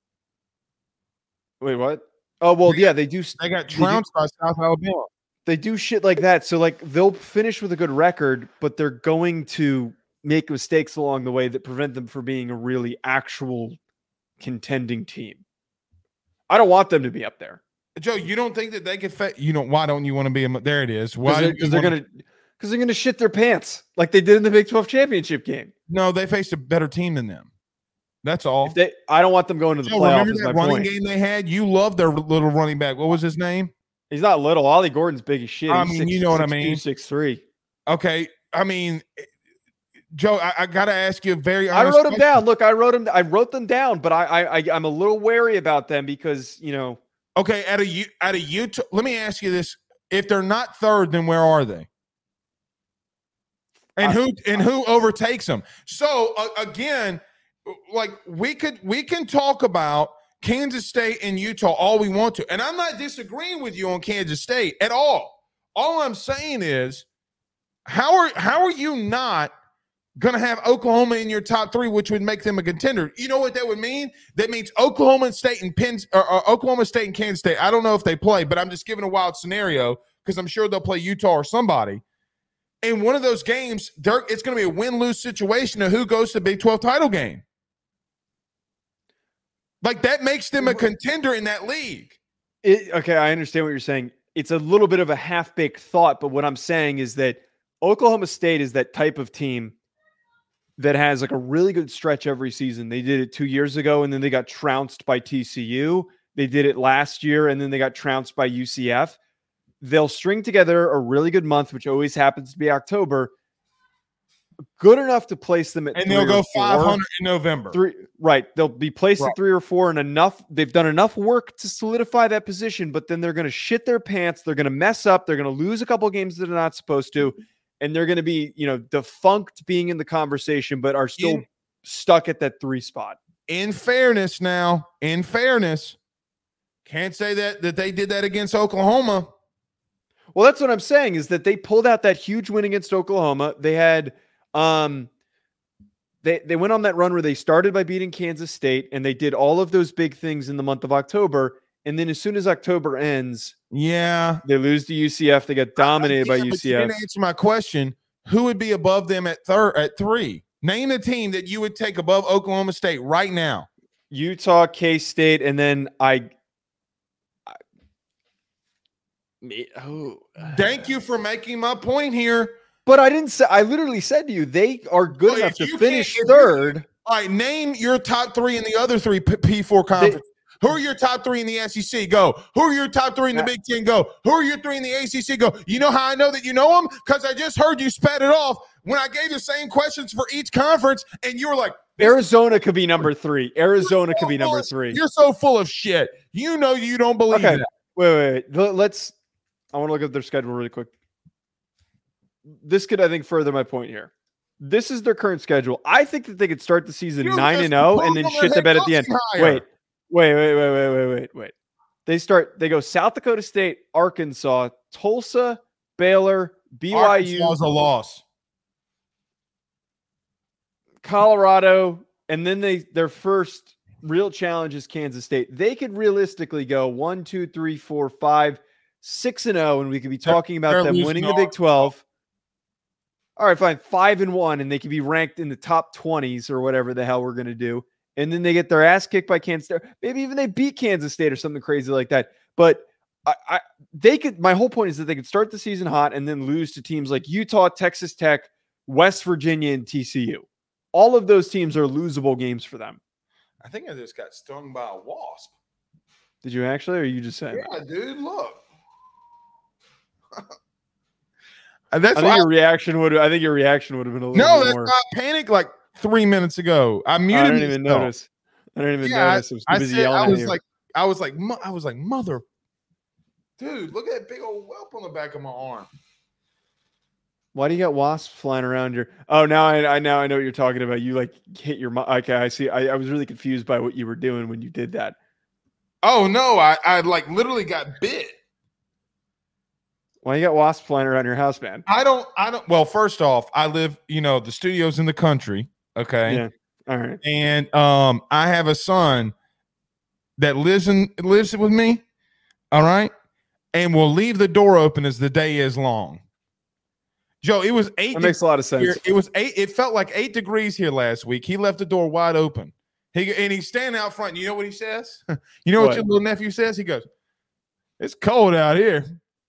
S2: Wait, what? Oh, well,
S1: they
S2: yeah,
S1: got,
S2: they do.
S1: They got trounced by South Alabama.
S2: They do shit like that. So, like, they'll finish with a good record, but they're going to make mistakes along the way that prevent them from being a really actual contending team. I don't want them to be up there.
S1: Joe, you don't think that they could fit? You know, why don't you want to be? A, there it is. Why?
S2: Because they're, they're going to because they're going to shit their pants like they did in the Big twelve championship game.
S1: No, they faced a better team than them. That's all.
S2: If they, I don't want them going to the
S1: Joe,
S2: playoffs.
S1: Remember that running point. game they had? You love their little running back. What was his name?
S2: He's not little. Ollie Gordon's big as shit.
S1: I
S2: He's
S1: mean,
S2: six,
S1: you know what
S2: six,
S1: I mean.
S2: Two, six three.
S1: Okay, I mean, Joe, I, I got to ask you a very.
S2: I
S1: honest
S2: wrote them
S1: question.
S2: down. Look, I wrote them. I wrote them down, but I, I, I, I'm a little wary about them because you know.
S1: Okay, at a at a Utah. Let me ask you this: if they're not third, then where are they? And who and who overtakes them? So uh, again, like we could we can talk about Kansas State and Utah all we want to, and I'm not disagreeing with you on Kansas State at all. All I'm saying is, how are how are you not going to have Oklahoma in your top three, which would make them a contender? You know what that would mean? That means Oklahoma State and Penn, or, or Oklahoma State and Kansas State. I don't know if they play, but I'm just giving a wild scenario because I'm sure they'll play Utah or somebody. In one of those games, it's going to be a win-lose situation of who goes to the Big twelve title game. Like, that makes them a contender in that league.
S2: It, okay, I understand what you're saying. It's a little bit of a half-baked thought, but what I'm saying is that Oklahoma State is that type of team that has like a really good stretch every season. They did it two years ago, and then they got trounced by T C U. They did it last year, and then they got trounced by U C F. They'll string together a really good month, which always happens to be October. good enough to place them at
S1: and
S2: three
S1: they'll go
S2: or
S1: five
S2: four.
S1: hundred in November.
S2: Three, right. They'll be placed
S1: Right.
S2: at three or four and enough. They've done enough work to solidify that position, but then they're going to shit their pants. They're going to mess up. They're going to lose a couple games that they're not supposed to. And they're going to be, you know, defunct being in the conversation, but are still
S1: In-
S2: stuck at that three spot.
S1: In fairness now, in fairness, can't say that, that they did that against Oklahoma.
S2: Well, that's what I'm saying is that they pulled out that huge win against Oklahoma. They had, um, they, they went on that run where they started by beating Kansas State and they did all of those big things in the month of October. And then as soon as October ends,
S1: Yeah.
S2: they lose to U C F. They get dominated by
S1: Yeah,
S2: U
S1: but
S2: C
S1: you
S2: F.
S1: didn't answer my question. Who would be above them at third at three? Name a team that you would take above Oklahoma State right now.
S2: Utah, K-State, and then I. I me, oh,
S1: Thank you for making my point here.
S2: but I didn't say. I literally said to you, they are good
S1: Well,
S2: enough
S1: if
S2: to
S1: you
S2: finish
S1: can't- if you-
S2: third.
S1: All right, name your top three in the other three P- P4 conference. Who are your top three in the S E C? Go. Who are your top three in the
S2: Uh,
S1: Big Ten? Go. Who are your three in the A C C? Go. You know how I know that you know them? Because I just heard you spat it off when I gave the same questions for each conference, and you were like,
S2: Arizona could be number three. Arizona could be
S1: so full
S2: number
S1: of-
S2: three.
S1: You're so full of shit. You know you don't believe
S2: Okay.
S1: that.
S2: Wait, wait, wait. Let- Let's. I want to look at their schedule really quick. This could, I think, further my point here. This is their current schedule. I think that they could start the season
S1: You
S2: nine
S1: just
S2: and zero and then
S1: moved on
S2: shit
S1: their
S2: the bed
S1: head
S2: at the end.
S1: coaching hire.
S2: Wait, wait, wait, wait, wait, wait, wait, wait. They start. They go South Dakota State, Arkansas, Tulsa, Baylor, B Y U,
S1: Arkansas is a loss.
S2: Colorado, and then they their first real challenge is Kansas State. They could realistically go one, two, three, four, five, six and zero, and we could be talking
S1: they're
S2: about them
S1: losing
S2: winning
S1: to
S2: the Big twelve. All right, fine, five and one, and they could be ranked in the top twenties or whatever the hell we're gonna do. And then they get their ass kicked by Kansas State. Maybe even they beat Kansas State or something crazy like that. But I, I they could. My whole point is that they could start the season hot and then lose to teams like Utah, Texas Tech, West Virginia, and T C U. All of those teams are losable games for them.
S1: I think I just got stung by a wasp.
S2: Did you actually, or are you just saying?
S1: Yeah,
S2: that?
S1: dude, look. And that's
S2: I
S1: why
S2: think your reaction would. I think your reaction would have been a little
S1: no,
S2: bit
S1: that's
S2: more.
S1: not panic like three minutes ago. I
S2: I
S1: muted
S2: didn't even
S1: myself.
S2: notice. I didn't even
S1: Yeah,
S2: notice. I was too
S1: I
S2: busy
S1: said
S2: yelling
S1: I
S2: at
S1: was
S2: you.
S1: like I was like mo- I was like mother, dude, look at that big old whelp on the back of my arm.
S2: Why do you got wasps flying around your? Oh, now I, I now I know what you're talking about. You like hit your. mo- Okay, I see. I, I was really confused by what you were doing when you did that.
S1: Oh no, I I like literally got bit.
S2: Why you got wasps flying around your house, man?
S1: I don't I don't. Well, first off, I live. You know, the studio's in the country. Okay.
S2: Yeah. All right.
S1: And um, I have a son that lives in lives with me. All right, and will leave the door open as the day is long. Joe, it was eight.
S2: That makes a lot of sense.
S1: Here. It was eight. It felt like eight degrees here last week. He left the door wide open. He and he's standing out front. You know what he says? You know what,
S2: What?
S1: your little nephew says? He goes, "It's cold out here,"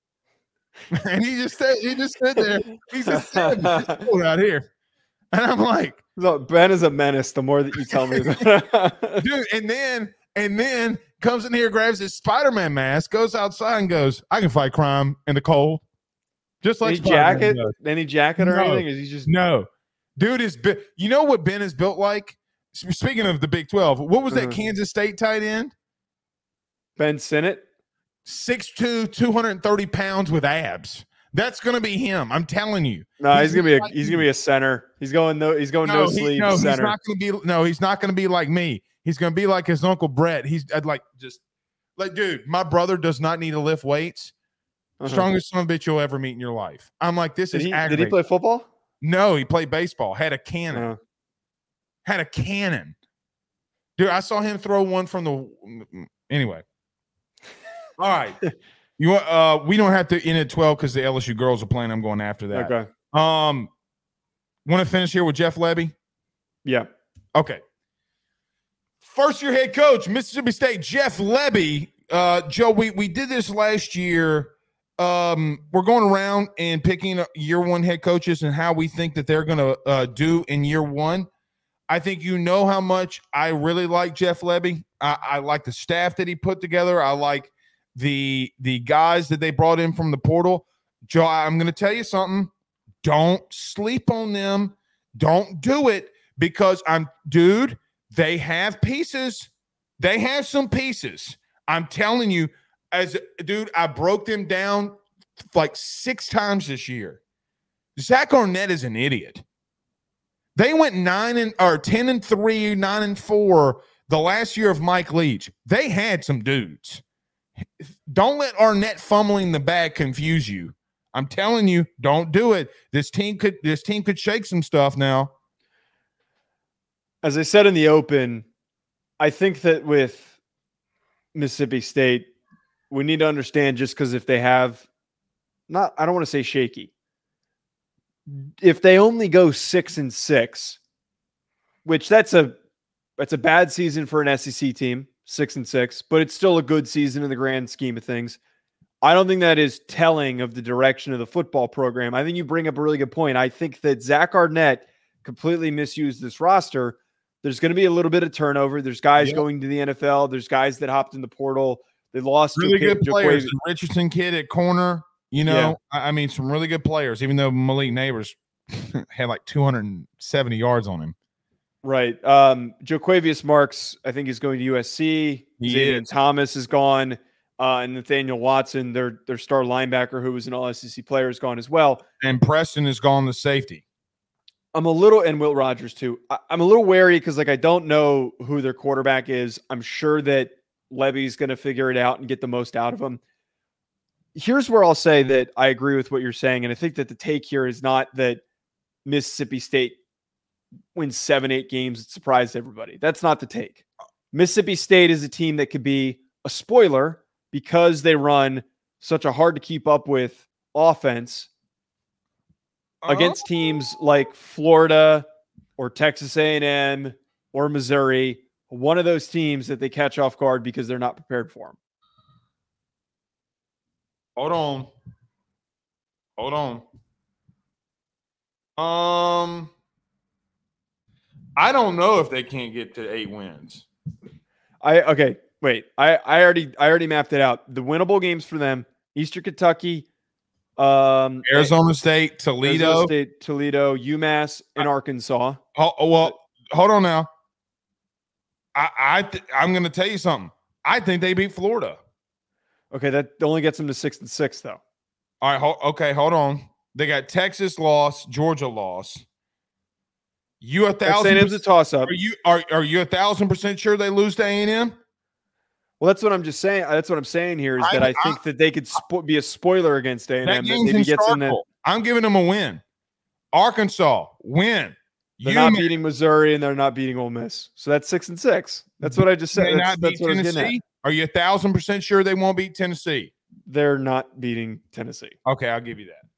S1: and he just said, "He just stood there. He just said, it's cold out here," and I'm like,
S2: So Ben is a menace. The more that you tell me about it.
S1: dude. And then and then comes in here, grabs his Spider-Man mask, goes outside, and goes, "I can fight crime in the cold." Just like
S2: Any
S1: Spider-Man
S2: jacket?
S1: does.
S2: Any jacket or
S1: No.
S2: anything? Is he just
S1: No, dude is bi- you know what Ben is built like? S- Speaking of the Big twelve, what was that
S2: Mhm.
S1: Kansas State tight end?
S2: Ben Sinnott?
S1: six two, two hundred thirty pounds with abs. That's gonna be him. I'm telling you.
S2: No, he's,
S1: He's
S2: gonna be a
S1: like
S2: he's
S1: me.
S2: gonna be a center. He's going no. He's going no,
S1: he-
S2: sleeve
S1: no, he's
S2: center.
S1: not gonna be. No, he's not gonna be like me. He's gonna be like his uncle Brett. He's I'd like just like, dude. My brother does not need to lift weights.
S2: Uh-huh.
S1: Strongest son of a bitch you'll ever meet in your life. I'm like, this
S2: Did
S1: is
S2: he, did he
S1: aggravating.
S2: play football?
S1: No, he played baseball. Had a cannon.
S2: Uh,
S1: Had a cannon. Dude, I saw him throw one from the anyway. All right. You want uh we don't have to end at twelve because the L S U girls are playing. I'm going after that.
S2: okay.
S1: Um want to finish here with Jeff Lebby?
S2: Yeah.
S1: Okay. First year head coach, Mississippi State, Jeff Lebby. Uh Joe, we we did this last year. Um, we're going around and picking year one head coaches and how we think that they're gonna uh, do in year one. I think you know how much I really like Jeff Lebby. I, I like the staff that he put together. I like the the guys that they brought in from the portal. Joe, I'm going to tell you something. Don't sleep on them. Don't do it because I'm, dude, they have pieces. They have some pieces. I'm telling you, as dude, I broke them down like six times this year. Zach Arnett is an idiot. They went nine and or ten and three, nine and four the last year of Mike Leach. They had some dudes. Don't let Arnett fumbling the bag confuse you. I'm telling you, don't do it. This team could this team could shake some stuff now.
S2: As I said in the open, I think that with Mississippi State, we need to understand just because if they have not, I don't want to say shaky. If they only go six and six, which that's a that's a bad season for an S E C team, six and six, but it's still a good season in the grand scheme of things. I don't think that is telling of the direction of the football program. I think you bring up a really good point. I think that Zach Arnett completely misused this roster. There's going to be a little bit of turnover. There's guys yep. going to the N F L. There's guys that hopped in the portal. They lost
S1: really
S2: to
S1: good
S2: Joe
S1: players.
S2: Quav-
S1: The Richardson kid at corner, you know, yeah. I mean, some really good players, even though Malik Neighbors had like two hundred seventy yards on him.
S2: Right. Um, Joquavius Marks, I think, is going to U S C. Xavier Thomas is gone. Uh, and Nathaniel Watson, their their star linebacker, who was an all S E C player, is gone as well.
S1: And Preston is gone to safety.
S2: I'm a little, and Will Rogers too. I, I'm a little wary because, like, I don't know who their quarterback is. I'm sure that Levy's going to figure it out and get the most out of him. Here's where I'll say that I agree with what you're saying, and I think that the take here is not that Mississippi State wins seven, eight games and surprised everybody. That's not the take. Mississippi State is a team that could be a spoiler because they run such a hard to keep up with offense against oh. teams like Florida or Texas A and M or Missouri, one of those teams that they catch off guard because they're not prepared for them.
S1: Hold on. Hold on. Um, I don't know if they can't get to eight wins.
S2: I okay. Wait, I, I already I already mapped it out. The winnable games for them: Eastern Kentucky, um,
S1: Arizona State, Toledo,
S2: Arizona State, Toledo, UMass, and I, Arkansas.
S1: Oh, well, hold on now. I, I th- I'm going to tell you something. I think they beat Florida.
S2: Okay, that only gets them to six and six, though.
S1: All right, ho- okay, hold on. They got Texas loss, Georgia loss. You a thousand?
S2: Saint M's a toss-up.
S1: Are you are are you a thousand percent sure they lose to A and M?
S2: Well, that's what I'm just saying. That's what I'm saying here is I, that I think I, that they could spo- be a spoiler against A and M.
S1: That game's that maybe gets in the, I'm giving them a win. Arkansas win.
S2: They're you not man. beating Missouri and they're not beating Ole Miss. So that's six and six. That's what I just said. That's, that's what I was getting at.
S1: Are you a thousand percent sure they won't beat Tennessee?
S2: They're not beating Tennessee.
S1: Okay, I'll give you that.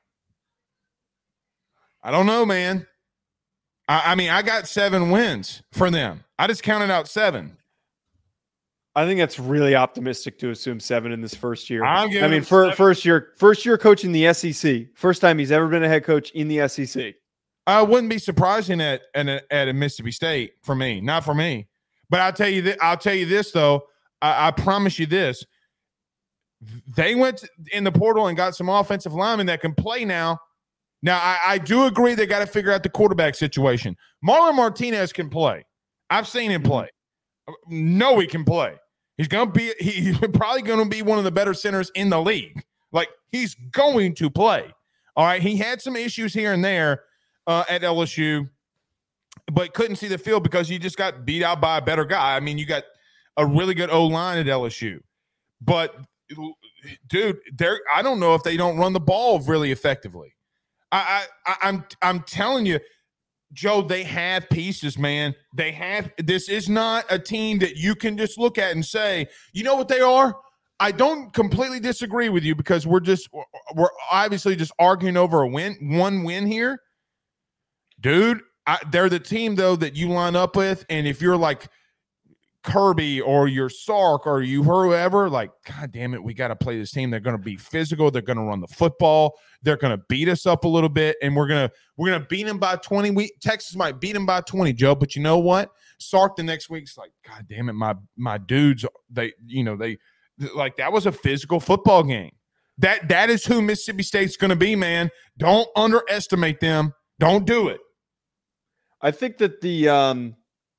S1: I don't know, man. I, I mean, I got seven wins for them. I just counted out seven.
S2: I think that's really optimistic to assume seven in this first year.
S1: I'm
S2: I mean, for seven. first year, first year coaching the S E C, first time he's ever been a head coach in the S E C.
S1: I wouldn't be surprising at at a, at a Mississippi State for me, not for me. But I'll tell you that I'll tell you this though. I, I promise you this: they went in the portal and got some offensive linemen that can play now. Now I, I do agree they got to figure out the quarterback situation. Marlon Martinez can play. I've seen him play. No, he can play. He's gonna be. He, he's probably going to be one of the better centers in the league. Like he's going to play. All right. He had some issues here and there. Uh, at L S U, but couldn't see the field because you just got beat out by a better guy. I mean, you got a really good O-line at L S U. But, dude, they're, I don't know if they don't run the ball really effectively. I, I, I'm, I'm telling you, Joe, they have pieces, man. They have – this is not a team that you can just look at and say, you know what they are? I don't completely disagree with you because we're just – we're obviously just arguing over a win, one win here. Dude, I, they're the team, though, that you line up with, and if you're like Kirby or you're Sark or you whoever, like, God damn it, we got to play this team. They're going to be physical. They're going to run the football. They're going to beat us up a little bit, and we're going to we're gonna beat them by twenty. We, Texas might beat them by twenty, Joe, but you know what? Sark the next week's like, God damn it, my my dudes, they, you know, they, like, that was a physical football game. That That is who Mississippi State's going to be, man. Don't underestimate them. Don't do it.
S2: I think that the um,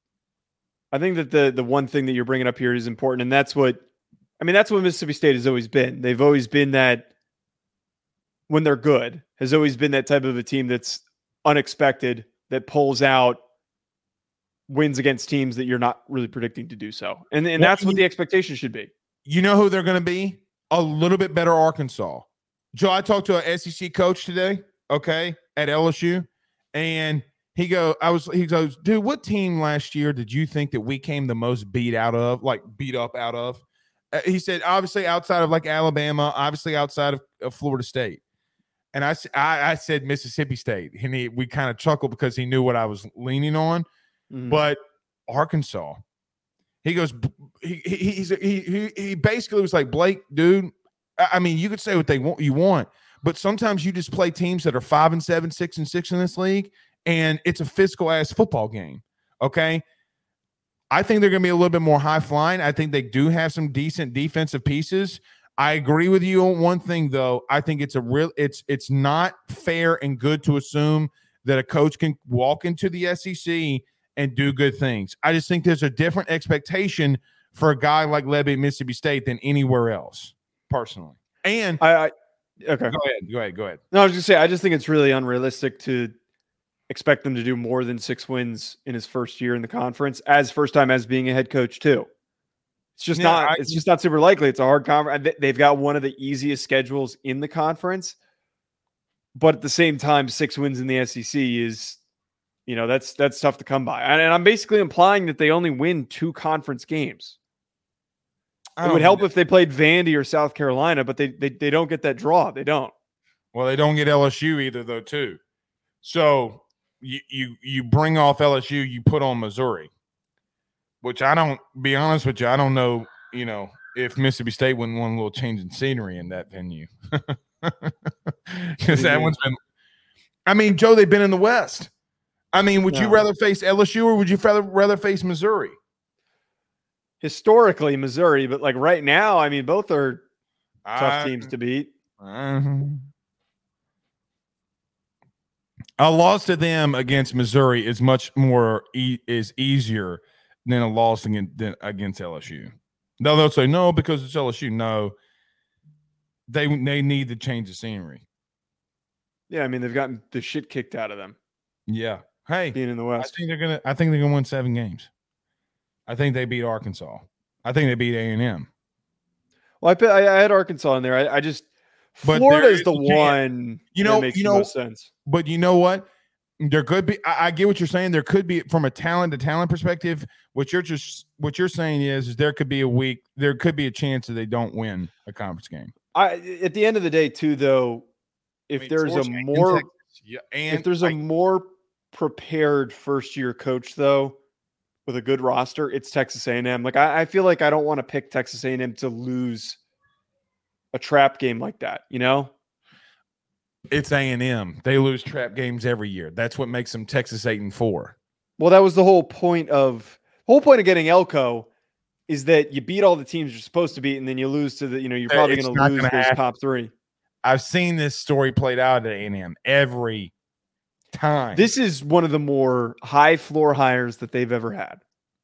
S2: I think that the the one thing that you're bringing up here is important, and that's what I mean. That's what Mississippi State has always been. They've always been that when they're good, has always been that type of a team that's unexpected, that pulls out wins against teams that you're not really predicting to do so, and and
S1: Well,
S2: that's what
S1: you-
S2: the expectation should be.
S1: You know who they're going to be? A little bit better Arkansas. Joe, I talked to an S E C coach today, okay, at L S U, and he go, I was, he goes, dude, what team last year did you think that we came the most beat out of, like beat up out of? Uh, he said, obviously outside of like Alabama, obviously outside of, of Florida State. And I, s- I, I said Mississippi State, and he, we kind of chuckled because he knew what I was leaning on.
S2: Mhm.
S1: But Arkansas, he goes, he he he's, he he he basically was like, Blake, dude. I I mean, you could say what they want, you want, but sometimes you just play teams that are five and seven, six and six in this league, and it's a physical ass football game. Okay, I think they're going to be a little bit more high flying. I think they do have some decent defensive pieces. I agree with you on one thing, though. I think it's a real, it's it's not fair and good to assume that a coach can walk into the S E C and do good things. I just think there's a different expectation for a guy like Lebby at Mississippi State than anywhere else, personally. And
S2: I, I okay.
S1: go ahead, go ahead, go ahead.
S2: No, I was just say I just think it's really unrealistic to expect them to do more than six wins in his first year in the conference, as first time as being a head coach too. It's just
S1: Yeah,
S2: not.
S1: I-
S2: it's just not super likely. It's a hard conference. They've got one of the easiest schedules in the conference, but at the same time, six wins in the S E C is, you know, that's that's tough to come by. And, and I'm basically implying that they only win two conference games.
S1: I
S2: It
S1: don't
S2: would help
S1: think
S2: if they played Vandy or South Carolina, but they they they don't get that draw. They don't.
S1: Well, they don't get L S U either, though, too. So you you you bring off L S U, you put on Missouri, which I don't. Be honest with you, I don't know. You know, if Mississippi State wouldn't want a little change in scenery in that venue, because that
S2: mean?
S1: one's been. I mean, Joe, they've been in the West. I mean, would you
S2: No.
S1: rather face L S U or would you rather rather face Missouri?
S2: Historically, Missouri, but like right now, I mean, both are tough
S1: I-
S2: teams to beat.
S1: Uh-huh. A loss to them against Missouri is much more e- is easier than a loss against, than against L S U. No, they'll say no because it's L S U. No, they they need to change the scenery.
S2: Yeah, I mean, they've gotten the shit kicked out of them
S1: Yeah. Hey,
S2: being in the
S1: I
S2: West.
S1: think they're gonna. I think they're gonna win seven games. I think they beat Arkansas. I think they beat A and M.
S2: Well, I, put, I, I had Arkansas in there. I, I just
S1: But
S2: Florida
S1: there
S2: is the
S1: is a chance.
S2: one.
S1: You
S2: that
S1: know-
S2: makes
S1: you
S2: the
S1: know-
S2: most sense.
S1: But you know what? There could be. I, I get what you're saying. There could be, from a talent to talent perspective. What you're just what you're saying is, is there could be a week. There could be a chance that they don't win a conference game.
S2: I at the end of the day, too, though, if
S1: I mean,
S2: there's
S1: Georgia
S2: a
S1: and
S2: more
S1: Texas, yeah, and
S2: if there's a
S1: I-
S2: more prepared first year coach, though, with a good roster, it's Texas A and M. Like I, I feel like I don't want to pick Texas A and M to lose a trap game like that. You know.
S1: it's A and M. They lose trap games every year. That's what makes them Texas eight and four.
S2: Well, that was the whole point of whole point of getting Elko is that you beat all the teams you're supposed to beat, and then you lose to the, you know, you're
S1: Uh,
S2: probably
S1: it's
S2: going
S1: not
S2: to lose
S1: gonna
S2: those
S1: happen.
S2: top three.
S1: I've seen this story played out at A and M every time.
S2: This is one of the more high floor hires that they've ever had.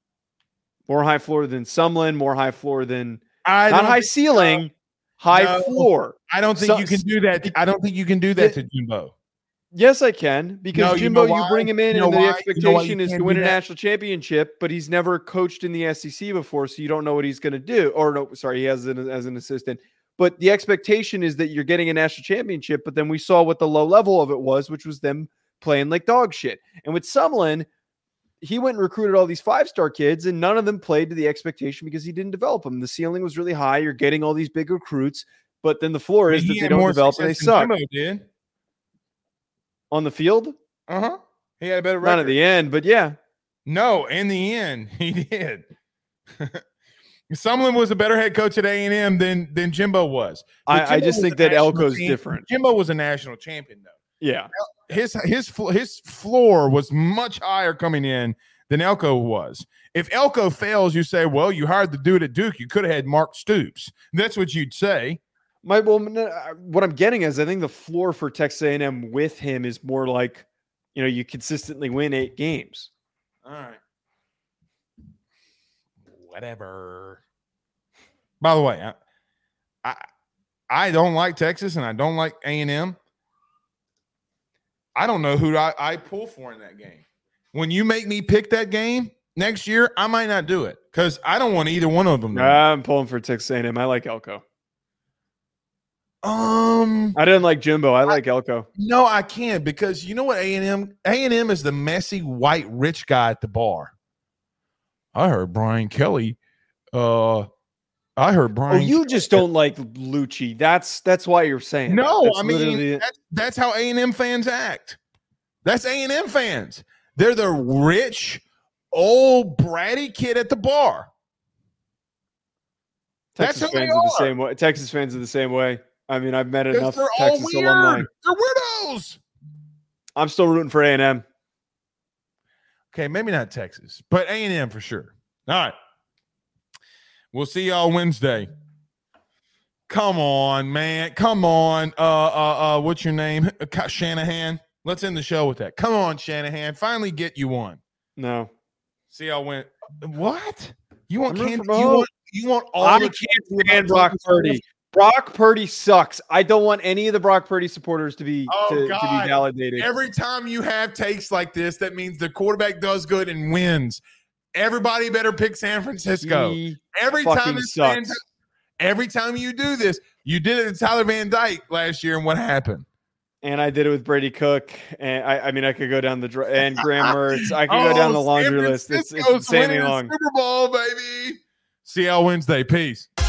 S2: More high floor than Sumlin, more high floor than
S1: I
S2: not
S1: don't
S2: high
S1: think-
S2: ceiling, high
S1: No.
S2: floor.
S1: I don't think
S2: So-
S1: you can do that. I don't think you can do that to Jimbo.
S2: Yes, I can, because
S1: No, you
S2: Jimbo,
S1: know
S2: you,
S1: why?
S2: bring him in,
S1: You know
S2: and the
S1: why? You know why
S2: expectation
S1: you
S2: is to
S1: can't
S2: win
S1: do
S2: a
S1: that?
S2: national championship, but he's never coached in the S E C before, so you don't know what he's going to do. Or no, sorry, he has an, as an assistant. But the expectation is that you're getting a national championship, but then we saw what the low level of it was, which was them playing like dog shit. And with Sumlin, he went and recruited all these five-star kids, and none of them played to the expectation because he didn't develop them. The ceiling was really high. You're getting all these big recruits, but then the floor is
S1: He
S2: that they
S1: had
S2: don't
S1: more
S2: develop and they
S1: success than
S2: suck.
S1: Jimbo did.
S2: On the field,
S1: Uh huh. He had a better
S2: not at
S1: record.
S2: the end, but yeah.
S1: No, in the end, he did. Sumlin was a better head coach at A and M than than Jimbo was. But
S2: I, I
S1: Jimbo
S2: just
S1: was
S2: think
S1: a
S2: that
S1: national
S2: Elko's
S1: champ-
S2: different.
S1: Jimbo was a national champion, though.
S2: Yeah.
S1: His his fl- his floor was much higher coming in than Elko was. If Elko fails, you say, "Well, you hired the dude at Duke. You could have had Mark Stoops." That's what you'd say.
S2: My well, no, uh, what I'm getting is I think the floor for Texas A and M with him is more like you know, you consistently win eight games.
S1: All right. Whatever. By the way, I, I I don't like Texas and I don't like A and M. I don't know who I, I pull for in that game. When you make me pick that game next year, I might not do it because I don't want either one of them.
S2: I'm pulling for Texas A and M. I like Elko.
S1: Um,
S2: I didn't like Jimbo. I like I, Elko.
S1: No, I can't because you know what? A and M A and M is the messy white rich guy at the bar. I heard Brian Kelly. Uh, I heard Brian.
S2: Oh, you Kelly. Just don't like Lucci. That's that's why you're saying.
S1: No,
S2: that's
S1: I mean that's, that's how A and M fans act. That's A and M fans. They're the rich, old bratty kid at the bar.
S2: Texas
S1: that's
S2: fans
S1: are.
S2: are the same way. Texas fans are the same way. I mean, I've met enough
S1: they're
S2: Texas
S1: all weird.
S2: alumni.
S1: They're weirdos.
S2: I'm still rooting for A and M.
S1: Okay, maybe not Texas, but A and M for sure. All right. We'll see y'all Wednesday. Come on, man. Come on. Uh, uh, uh, what's your name? Shanahan. Let's end the show with that. Come on, Shanahan. Finally get you one.
S2: No.
S1: See y'all win. What? You want
S2: Kansas?
S1: You want, you want all
S2: I
S1: the
S2: can't stand Brock Purdy. Brock Purdy sucks. I don't want any of the Brock Purdy supporters to be
S1: oh,
S2: to,
S1: God.
S2: to be validated.
S1: Every time you have takes like this, that means the quarterback does good and wins. Everybody better pick San Francisco.
S2: He
S1: every time it's San, every time you do this, you did it to Tyler Van Dyke last year, and what happened?
S2: And I did it with Brady Cook, and I, I mean, I could go down the dr- and Graham Mertz. I could
S1: oh,
S2: go down the laundry list. It's, it's insanely long.
S1: Super Bowl, baby. See y'all Wednesday. Peace.